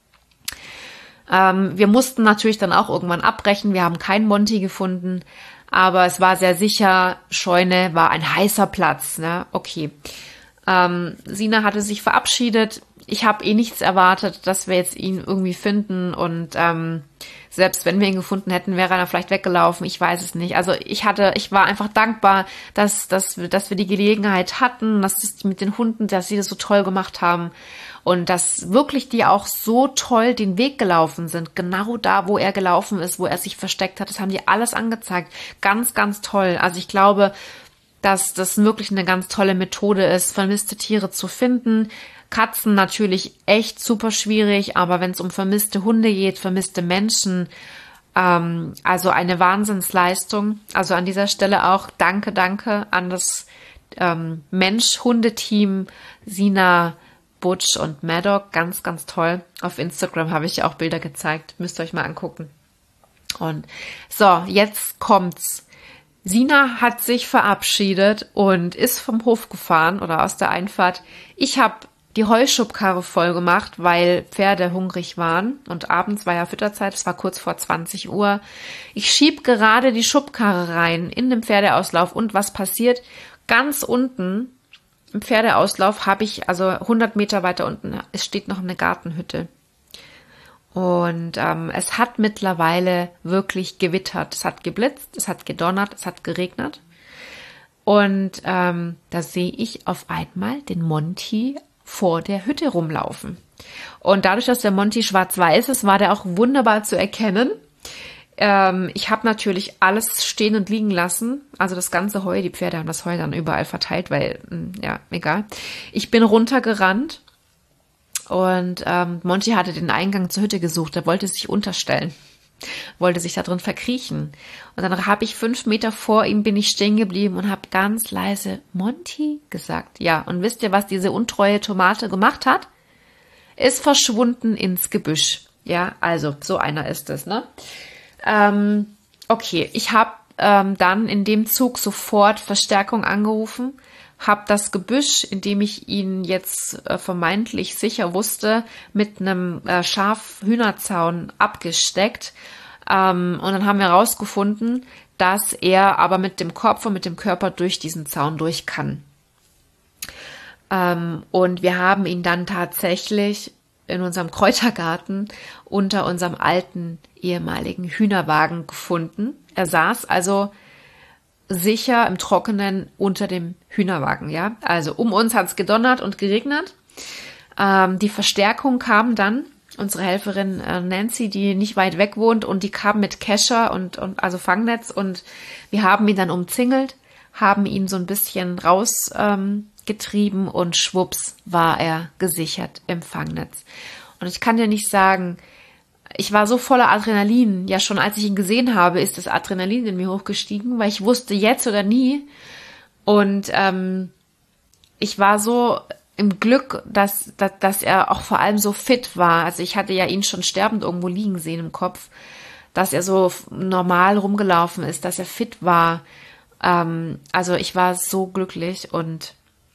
Ähm, wir mussten natürlich dann auch irgendwann abbrechen. Wir haben keinen Monty gefunden, aber es war sehr sicher, Scheune war ein heißer Platz. Ne? Okay. Ähm, Sina hatte sich verabschiedet. Ich habe eh nichts erwartet, dass wir jetzt ihn irgendwie finden und ähm, selbst wenn wir ihn gefunden hätten, wäre er vielleicht weggelaufen. Ich weiß es nicht. Also ich hatte, ich war einfach dankbar, dass, dass, dass wir die Gelegenheit hatten, dass das mit den Hunden, dass sie das so toll gemacht haben. Und dass wirklich die auch so toll den Weg gelaufen sind. Genau da, wo er gelaufen ist, wo er sich versteckt hat. Das haben die alles angezeigt. Ganz, ganz toll. Also ich glaube, dass das wirklich eine ganz tolle Methode ist, vermisste Tiere zu finden. Katzen natürlich echt super schwierig, aber wenn es um vermisste Hunde geht, vermisste Menschen, ähm, also eine Wahnsinnsleistung. Also an dieser Stelle auch danke, danke an das ähm, Mensch-Hunde-Team Sina, Butch und Maddock, ganz, ganz toll. Auf Instagram habe ich auch Bilder gezeigt, müsst ihr euch mal angucken. Und so, jetzt kommt's. Sina hat sich verabschiedet und ist vom Hof gefahren oder aus der Einfahrt. Ich habe die Heuschubkarre voll gemacht, weil Pferde hungrig waren und abends war ja Fütterzeit, es war kurz vor zwanzig Uhr. Ich schieb gerade die Schubkarre rein in den Pferdeauslauf und was passiert? Ganz unten im Pferdeauslauf habe ich, also hundert Meter weiter unten, es steht noch eine Gartenhütte. Und ähm, es hat mittlerweile wirklich gewittert. Es hat geblitzt, es hat gedonnert, es hat geregnet. Und ähm, da sehe ich auf einmal den Monty vor der Hütte rumlaufen. Und dadurch, dass der Monty schwarz-weiß ist, war der auch wunderbar zu erkennen. Ähm, ich habe natürlich alles stehen und liegen lassen, also das ganze Heu, die Pferde haben das Heu dann überall verteilt, weil, ja, egal. Ich bin runtergerannt und ähm, Monty hatte den Eingang zur Hütte gesucht, er wollte sich unterstellen, wollte sich da drin verkriechen. Und dann habe ich fünf Meter vor ihm, bin ich stehen geblieben und habe ganz leise Monty gesagt. Ja, und wisst ihr, was diese untreue Tomate gemacht hat? Ist verschwunden ins Gebüsch. Ja, also so einer ist es, ne? Ähm, okay, ich habe ähm, dann in dem Zug sofort Verstärkung angerufen, habe das Gebüsch, in dem ich ihn jetzt äh, vermeintlich sicher wusste, mit einem äh, Schaf-Hühnerzaun abgesteckt. Ähm, und dann haben wir herausgefunden, dass er aber mit dem Kopf und mit dem Körper durch diesen Zaun durch kann. Ähm, und wir haben ihn dann tatsächlich in unserem Kräutergarten unter unserem alten ehemaligen Hühnerwagen gefunden. Er saß also sicher im Trockenen unter dem Hühnerwagen, ja. Also um uns hat es gedonnert und geregnet. Ähm, die Verstärkung kam dann, unsere Helferin äh, Nancy, die nicht weit weg wohnt, und die kam mit Kescher und, und also Fangnetz, und wir haben ihn dann umzingelt, haben ihn so ein bisschen raus ähm, getrieben und schwupps war er gesichert im Fangnetz. Und ich kann dir nicht sagen, ich war so voller Adrenalin, ja schon als ich ihn gesehen habe, ist das Adrenalin in mir hochgestiegen, weil ich wusste jetzt oder nie. Und ähm, ich war so im Glück, dass, dass, dass er auch vor allem so fit war. Also ich hatte ja ihn schon sterbend irgendwo liegen sehen im Kopf, dass er so normal rumgelaufen ist, dass er fit war. Ähm, also ich war so glücklich und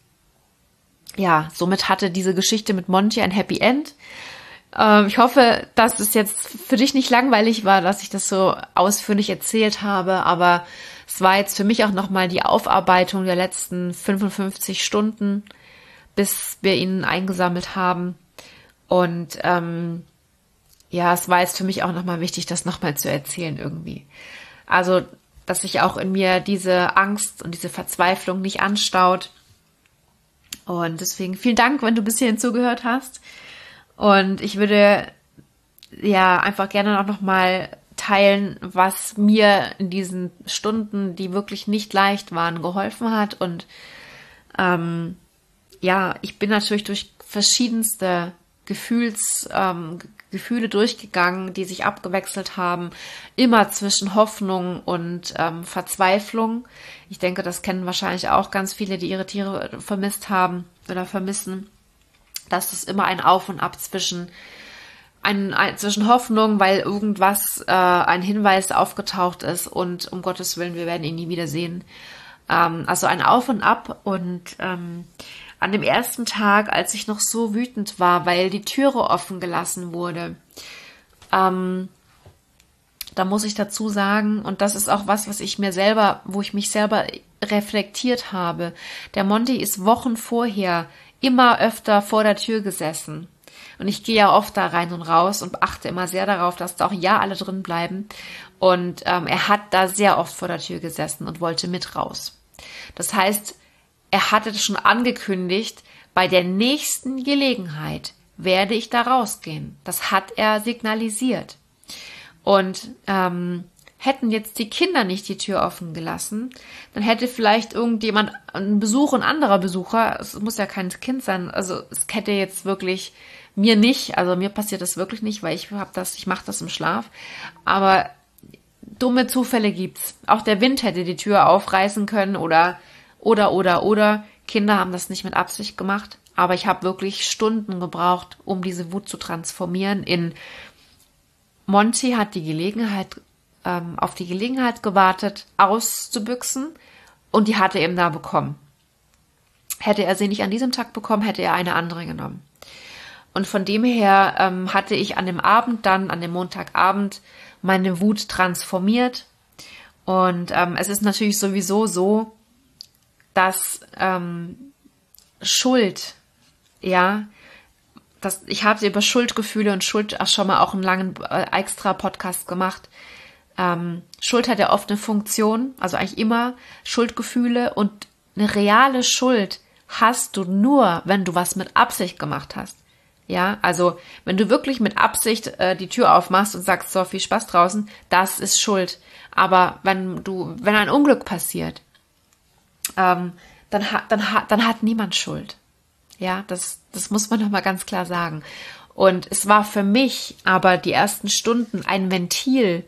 ja, somit hatte diese Geschichte mit Monty ein Happy End. Ähm, ich hoffe, dass es jetzt für dich nicht langweilig war, dass ich das so ausführlich erzählt habe, aber es war jetzt für mich auch nochmal die Aufarbeitung der letzten fünfundfünfzig Stunden, bis wir ihn eingesammelt haben. Und ähm, ja, es war jetzt für mich auch nochmal wichtig, das nochmal zu erzählen irgendwie. Also, dass sich auch in mir diese Angst und diese Verzweiflung nicht anstaut. Und deswegen vielen Dank, wenn du bis hierhin zugehört hast. Und ich würde ja einfach gerne auch nochmal teilen, was mir in diesen Stunden, die wirklich nicht leicht waren, geholfen hat. Und ähm, ja, ich bin natürlich durch verschiedenste Gefühls, ähm, Gefühle durchgegangen, die sich abgewechselt haben, immer zwischen Hoffnung und ähm, Verzweiflung. Ich denke, das kennen wahrscheinlich auch ganz viele, die ihre Tiere vermisst haben oder vermissen, dass es immer ein Auf und Ab zwischen ein, ein, zwischen Hoffnung, weil irgendwas, äh, ein Hinweis aufgetaucht ist und um Gottes Willen, wir werden ihn nie wiedersehen. Ähm, also ein Auf und Ab. Und ähm, an dem ersten Tag, als ich noch so wütend war, weil die Türe offen gelassen wurde, ähm, da muss ich dazu sagen, und das ist auch was, was ich mir selber, wo ich mich selber reflektiert habe. Der Monty ist Wochen vorher immer öfter vor der Tür gesessen. Und ich gehe ja oft da rein und raus und achte immer sehr darauf, dass da auch ja alle drin bleiben. Und ähm, er hat da sehr oft vor der Tür gesessen und wollte mit raus. Das heißt, er hatte das schon angekündigt, bei der nächsten Gelegenheit werde ich da rausgehen. Das hat er signalisiert. Und ähm, hätten jetzt die Kinder nicht die Tür offen gelassen, dann hätte vielleicht irgendjemand, ein Besuch, ein anderer Besucher, es muss ja kein Kind sein, also es hätte jetzt wirklich mir nicht, also mir passiert das wirklich nicht, weil ich habe das, ich mache das im Schlaf, aber dumme Zufälle gibt's. Auch der Wind hätte die Tür aufreißen können oder oder oder oder Kinder haben das nicht mit Absicht gemacht, aber ich habe wirklich Stunden gebraucht, um diese Wut zu transformieren in Monty hat die Gelegenheit, ähm, auf die Gelegenheit gewartet, auszubüchsen, und die hatte er eben da bekommen. Hätte er sie nicht an diesem Tag bekommen, hätte er eine andere genommen. Und von dem her ähm, hatte ich an dem Abend dann, an dem Montagabend, meine Wut transformiert. Und ähm, es ist natürlich sowieso so, dass ähm, Schuld, ja, das, ich habe über Schuldgefühle und Schuld auch schon mal auch einen langen äh, extra Podcast gemacht. Ähm, Schuld hat ja oft eine Funktion, also eigentlich immer Schuldgefühle, und eine reale Schuld hast du nur, wenn du was mit Absicht gemacht hast. Ja, also wenn du wirklich mit Absicht äh, die Tür aufmachst und sagst, so viel Spaß draußen, das ist Schuld. Aber wenn du, wenn ein Unglück passiert, ähm, dann hat, dann hat, dann hat niemand Schuld. Ja, das, das muss man nochmal ganz klar sagen. Und es war für mich aber die ersten Stunden ein Ventil,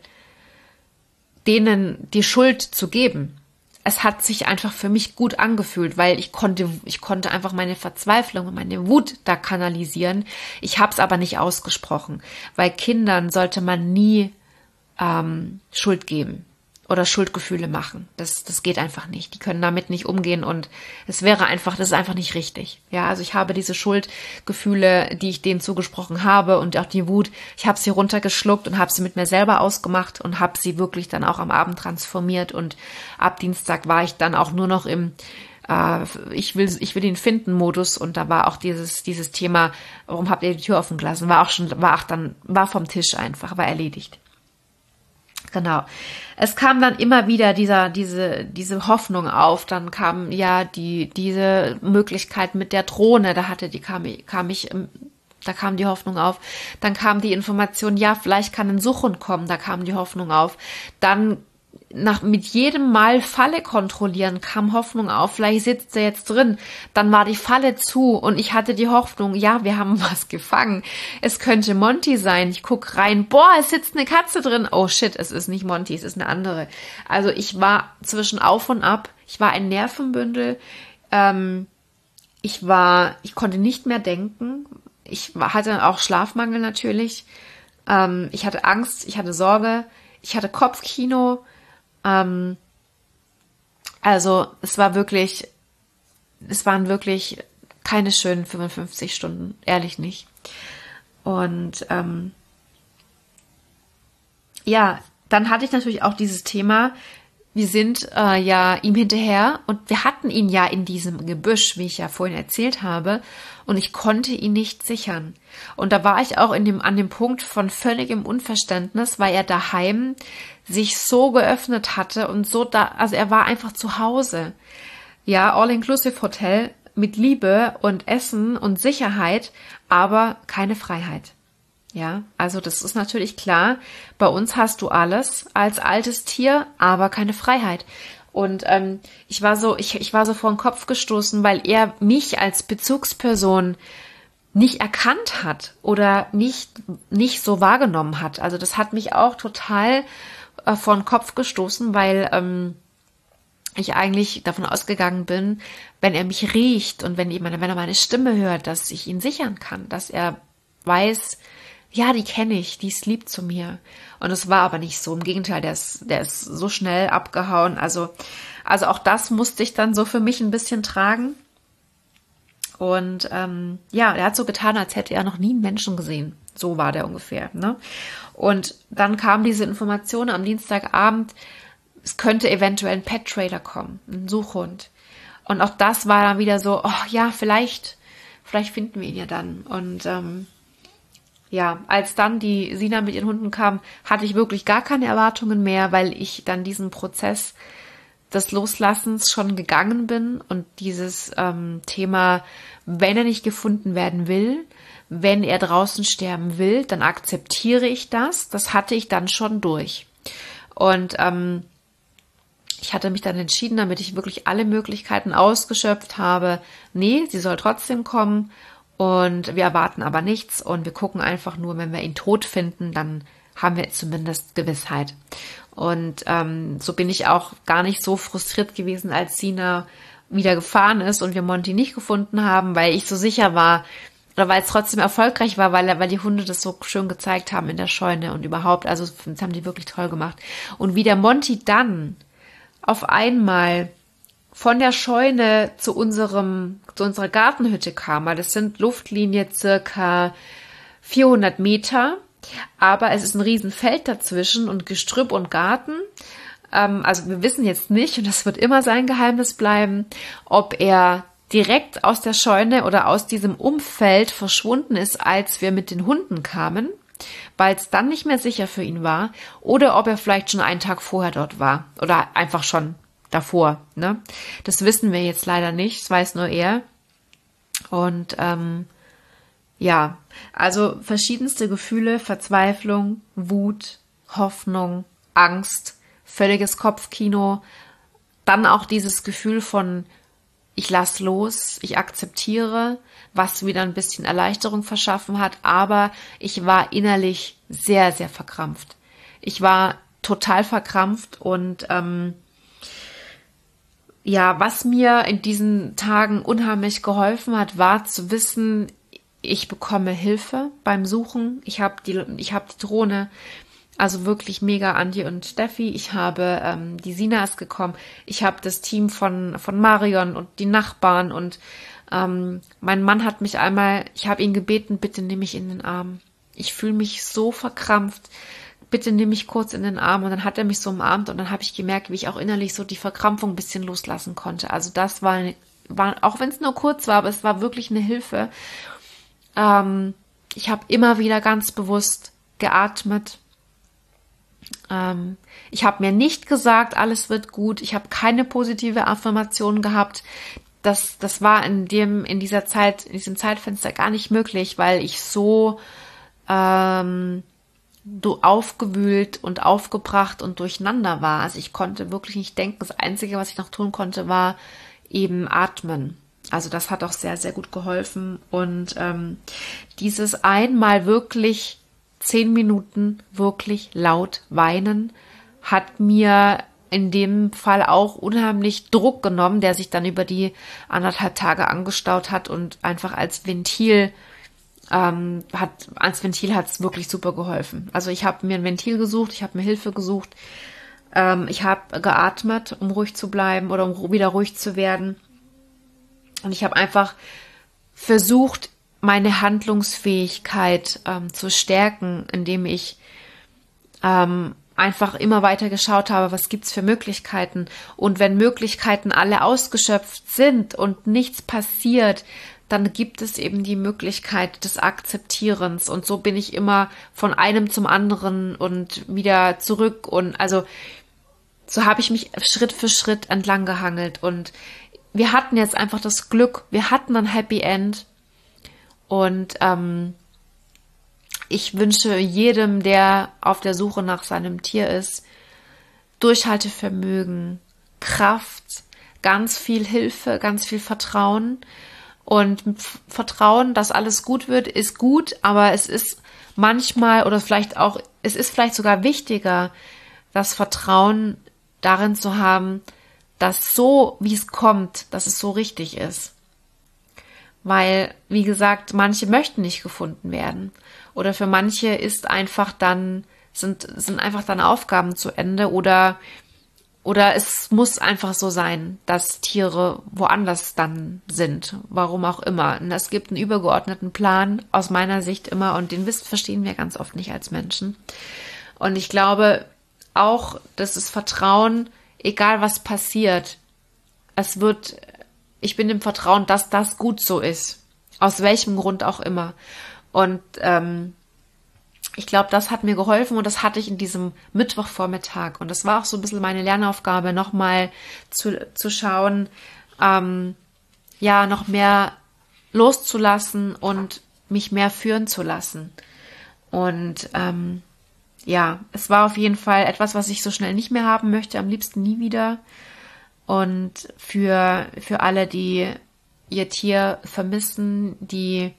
denen die Schuld zu geben. Es hat sich einfach für mich gut angefühlt, weil ich konnte, ich konnte einfach meine Verzweiflung und meine Wut da kanalisieren. Ich habe es aber nicht ausgesprochen, weil Kindern sollte man nie ähm, Schuld geben oder Schuldgefühle machen. Das, das geht einfach nicht. Die können damit nicht umgehen und es wäre einfach, das ist einfach nicht richtig. Ja, also ich habe diese Schuldgefühle, die ich denen zugesprochen habe und auch die Wut, ich habe sie runtergeschluckt und habe sie mit mir selber ausgemacht und habe sie wirklich dann auch am Abend transformiert und ab Dienstag war ich dann auch nur noch im äh, ich will ich will ihn finden Modus und da war auch dieses dieses Thema, warum habt ihr die Tür offen gelassen, war auch schon war auch dann war vom Tisch einfach, war erledigt. Genau. Es kam dann immer wieder dieser, diese, diese Hoffnung auf. Dann kam ja die, diese Möglichkeit mit der Drohne. Da hatte die, kam, kam ich, da kam die Hoffnung auf. Dann kam die Information, ja, vielleicht kann ein Suchhund kommen. Da kam die Hoffnung auf. Dann nach, mit jedem Mal Falle kontrollieren kam Hoffnung auf, vielleicht sitzt er jetzt drin. Dann war die Falle zu und ich hatte die Hoffnung, ja, wir haben was gefangen. Es könnte Monty sein. Ich guck rein, boah, es sitzt eine Katze drin. Oh shit, es ist nicht Monty, es ist eine andere. Also ich war zwischen auf und ab. Ich war ein Nervenbündel. Ähm, ich war, ich konnte nicht mehr denken. Ich war, hatte auch Schlafmangel natürlich. Ähm, ich hatte Angst, ich hatte Sorge, ich hatte Kopfkino. Ähm, also es war wirklich, es waren wirklich keine schönen fünfundfünfzig Stunden, ehrlich nicht. Und ähm, ja, dann hatte ich natürlich auch dieses Thema, wir sind äh, ja ihm hinterher und wir hatten ihn ja in diesem Gebüsch, wie ich ja vorhin erzählt habe, und ich konnte ihn nicht sichern. Und da war ich auch in dem, an dem Punkt von völligem Unverständnis, weil er daheim sich so geöffnet hatte und so da, also er war einfach zu Hause. Ja, All-Inclusive-Hotel mit Liebe und Essen und Sicherheit, aber keine Freiheit. Ja, also das ist natürlich klar. Bei uns hast du alles als altes Tier, aber keine Freiheit. Und ähm, ich war so, ich, ich war so vor den Kopf gestoßen, weil er mich als Bezugsperson nicht erkannt hat oder nicht nicht so wahrgenommen hat. Also das hat mich auch total äh, vor den Kopf gestoßen, weil ähm, ich eigentlich davon ausgegangen bin, wenn er mich riecht und wenn, wenn er meine Stimme hört, dass ich ihn sichern kann, dass er weiß, ja, die kenne ich, die ist lieb zu mir. Und es war aber nicht so. Im Gegenteil, der ist, der ist so schnell abgehauen. Also, also auch das musste ich dann so für mich ein bisschen tragen. Und ähm, ja, er hat so getan, als hätte er noch nie einen Menschen gesehen. So war der ungefähr. Ne? Und dann kam diese Information am Dienstagabend, es könnte eventuell ein Pet-Trailer kommen, ein Suchhund. Und auch das war dann wieder so, oh ja, vielleicht, vielleicht finden wir ihn ja dann. Und ähm, ja, als dann die Sina mit ihren Hunden kam, hatte ich wirklich gar keine Erwartungen mehr, weil ich dann diesen Prozess des Loslassens schon gegangen bin und dieses ähm, Thema, wenn er nicht gefunden werden will, wenn er draußen sterben will, dann akzeptiere ich das. Das hatte ich dann schon durch. Und ähm, ich hatte mich dann entschieden, damit ich wirklich alle Möglichkeiten ausgeschöpft habe. Nee, sie soll trotzdem kommen. Und wir erwarten aber nichts und wir gucken einfach nur, wenn wir ihn tot finden, dann haben wir zumindest Gewissheit. Und ähm, so bin ich auch gar nicht so frustriert gewesen, als Sina wieder gefahren ist und wir Monty nicht gefunden haben, weil ich so sicher war, oder weil es trotzdem erfolgreich war, weil, weil die Hunde das so schön gezeigt haben in der Scheune und überhaupt, also das haben die wirklich toll gemacht. Und wie der Monty dann auf einmal von der Scheune zu unserem, zu unserer Gartenhütte kam, weil das sind Luftlinie circa vierhundert Meter, aber es ist ein Riesenfeld dazwischen und Gestrüpp und Garten. Ähm, also wir wissen jetzt nicht, und das wird immer sein Geheimnis bleiben, ob er direkt aus der Scheune oder aus diesem Umfeld verschwunden ist, als wir mit den Hunden kamen, weil es dann nicht mehr sicher für ihn war, oder ob er vielleicht schon einen Tag vorher dort war oder einfach schon davor, ne? Das wissen wir jetzt leider nicht, das weiß nur er. Und ähm, Ja, also verschiedenste Gefühle, Verzweiflung, Wut, Hoffnung, Angst, völliges Kopfkino, dann auch dieses Gefühl von ich lass los, ich akzeptiere, was wieder ein bisschen Erleichterung verschaffen hat, aber ich war innerlich sehr, sehr verkrampft. Ich war total verkrampft und ähm, ja, was mir in diesen Tagen unheimlich geholfen hat, war zu wissen, ich bekomme Hilfe beim Suchen. Ich habe die, ich habe die Drohne, also wirklich mega Andi und Steffi. Ich habe, ähm, die Sina ist gekommen. Ich habe das Team von, von Marion und die Nachbarn und ähm, mein Mann hat mich einmal, ich habe ihn gebeten, bitte nimm mich in den Arm. Ich fühle mich so verkrampft. Bitte nimm mich kurz in den Arm. Und dann hat er mich so umarmt und dann habe ich gemerkt, wie ich auch innerlich so die Verkrampfung ein bisschen loslassen konnte. Also das war, war auch wenn es nur kurz war, aber es war wirklich eine Hilfe. Ähm, ich habe immer wieder ganz bewusst geatmet. Ähm, ich habe mir nicht gesagt, alles wird gut. Ich habe keine positive Affirmation gehabt. Das, das war in dem, in dieser Zeit, in diesem Zeitfenster gar nicht möglich, weil ich so ähm, so aufgewühlt und aufgebracht und durcheinander war. Also ich konnte wirklich nicht denken. Das Einzige, was ich noch tun konnte, war eben atmen. Also das hat auch sehr, sehr gut geholfen. Und ähm, dieses einmal wirklich zehn Minuten wirklich laut weinen hat mir in dem Fall auch unheimlich Druck genommen, der sich dann über die anderthalb Tage angestaut hat und einfach als Ventil ähm, hat, als Ventil hat es wirklich super geholfen. Also ich habe mir ein Ventil gesucht, ich habe mir Hilfe gesucht, ähm, ich habe geatmet, um ruhig zu bleiben oder um wieder ruhig zu werden. Und ich habe einfach versucht, meine Handlungsfähigkeit ähm, zu stärken, indem ich ähm, einfach immer weiter geschaut habe, was gibt's für Möglichkeiten. Und wenn Möglichkeiten alle ausgeschöpft sind und nichts passiert, dann gibt es eben die Möglichkeit des Akzeptierens. Und so bin ich immer von einem zum anderen und wieder zurück. Und also so habe ich mich Schritt für Schritt entlang gehangelt. Und wir hatten jetzt einfach das Glück, wir hatten ein Happy End. Und ähm, ich wünsche jedem, der auf der Suche nach seinem Tier ist, Durchhaltevermögen, Kraft, ganz viel Hilfe, ganz viel Vertrauen. Und Vertrauen, dass alles gut wird, ist gut, aber es ist manchmal oder vielleicht auch, es ist vielleicht sogar wichtiger, das Vertrauen darin zu haben, dass so, wie es kommt, dass es so richtig ist. Weil, wie gesagt, manche möchten nicht gefunden werden. Oder für manche ist einfach dann, sind, sind einfach dann Aufgaben zu Ende oder, oder es muss einfach so sein, dass Tiere woanders dann sind. Warum auch immer. Und es gibt einen übergeordneten Plan, aus meiner Sicht immer, und den wisst, verstehen wir ganz oft nicht als Menschen. Und ich glaube auch, dass das Vertrauen, egal was passiert, es wird, ich bin im Vertrauen, dass das gut so ist. Aus welchem Grund auch immer. Und ähm, ich glaube, das hat mir geholfen und das hatte ich in diesem Mittwochvormittag. Und das war auch so ein bisschen meine Lernaufgabe, nochmal zu, zu schauen, ähm, ja, noch mehr loszulassen und mich mehr führen zu lassen. Und ähm, ja, es war auf jeden Fall etwas, was ich so schnell nicht mehr haben möchte, am liebsten nie wieder. Und für, für alle, die ihr Tier vermissen, die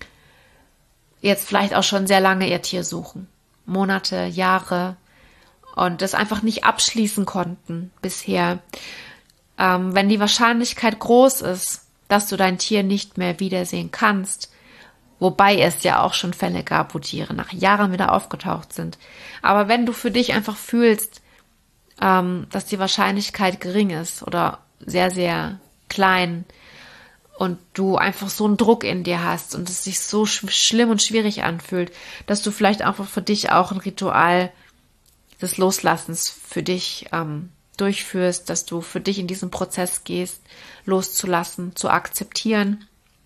jetzt vielleicht auch schon sehr lange ihr Tier suchen. Monate, Jahre. Und das einfach nicht abschließen konnten bisher. Ähm, wenn die Wahrscheinlichkeit groß ist, dass du dein Tier nicht mehr wiedersehen kannst, wobei es ja auch schon Fälle gab, wo Tiere nach Jahren wieder aufgetaucht sind. Aber wenn du für dich einfach fühlst, ähm, dass die Wahrscheinlichkeit gering ist oder sehr, sehr klein und du einfach so einen Druck in dir hast und es sich so sch- schlimm und schwierig anfühlt, dass du vielleicht einfach für dich auch ein Ritual des Loslassens für dich ähm, durchführst, dass du für dich in diesen Prozess gehst, loszulassen, zu akzeptieren.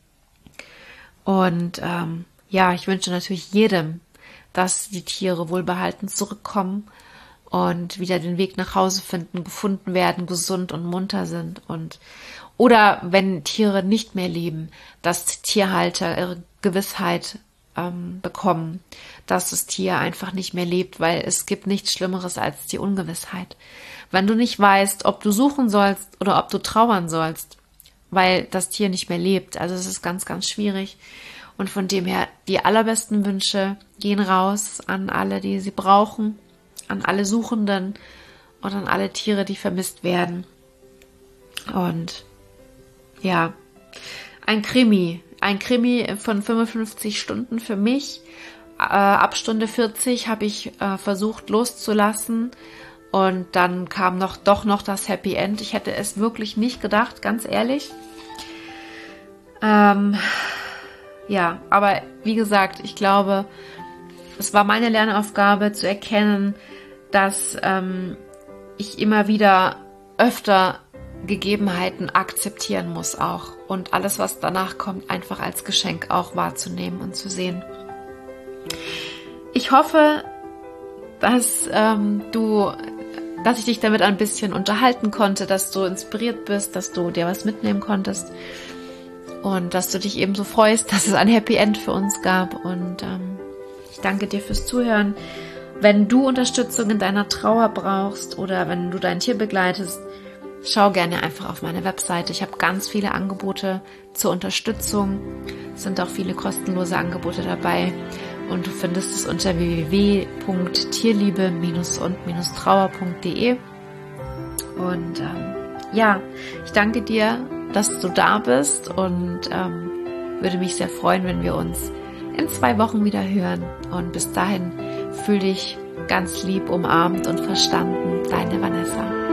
Und ähm, ja, ich wünsche natürlich jedem, dass die Tiere wohlbehalten zurückkommen und wieder den Weg nach Hause finden, gefunden werden, gesund und munter sind. Und oder wenn Tiere nicht mehr leben, dass Tierhalter ihre Gewissheit ähm, bekommen, dass das Tier einfach nicht mehr lebt, weil es gibt nichts Schlimmeres als die Ungewissheit. Wenn du nicht weißt, ob du suchen sollst oder ob du trauern sollst, weil das Tier nicht mehr lebt. Also es ist ganz, ganz schwierig. Und von dem her, die allerbesten Wünsche gehen raus an alle, die sie brauchen, an alle Suchenden und an alle Tiere, die vermisst werden. Und ja, ein Krimi, ein Krimi von fünfundfünfzig Stunden für mich. Äh, ab Stunde vierzig habe ich äh, versucht loszulassen. Und dann kam noch doch noch das Happy End. Ich hätte es wirklich nicht gedacht, ganz ehrlich. Ähm, ja, aber wie gesagt, ich glaube, es war meine Lernaufgabe zu erkennen, dass ähm, ich immer wieder öfter Gegebenheiten akzeptieren muss auch. Und alles, was danach kommt, einfach als Geschenk auch wahrzunehmen und zu sehen. Ich hoffe, dass ähm, du... dass ich dich damit ein bisschen unterhalten konnte, dass du inspiriert bist, dass du dir was mitnehmen konntest und dass du dich eben so freust, dass es ein Happy End für uns gab. Und ähm, ich danke dir fürs Zuhören. Wenn du Unterstützung in deiner Trauer brauchst oder wenn du dein Tier begleitest, schau gerne einfach auf meine Webseite. Ich habe ganz viele Angebote zur Unterstützung. Es sind auch viele kostenlose Angebote dabei. Und du findest es unter w w w punkt tierliebe und trauer punkt d e. Und ähm, ja, ich danke dir, dass du da bist und ähm, würde mich sehr freuen, wenn wir uns in zwei Wochen wieder hören. Und bis dahin fühl dich ganz lieb umarmt und verstanden. Deine Vanessa.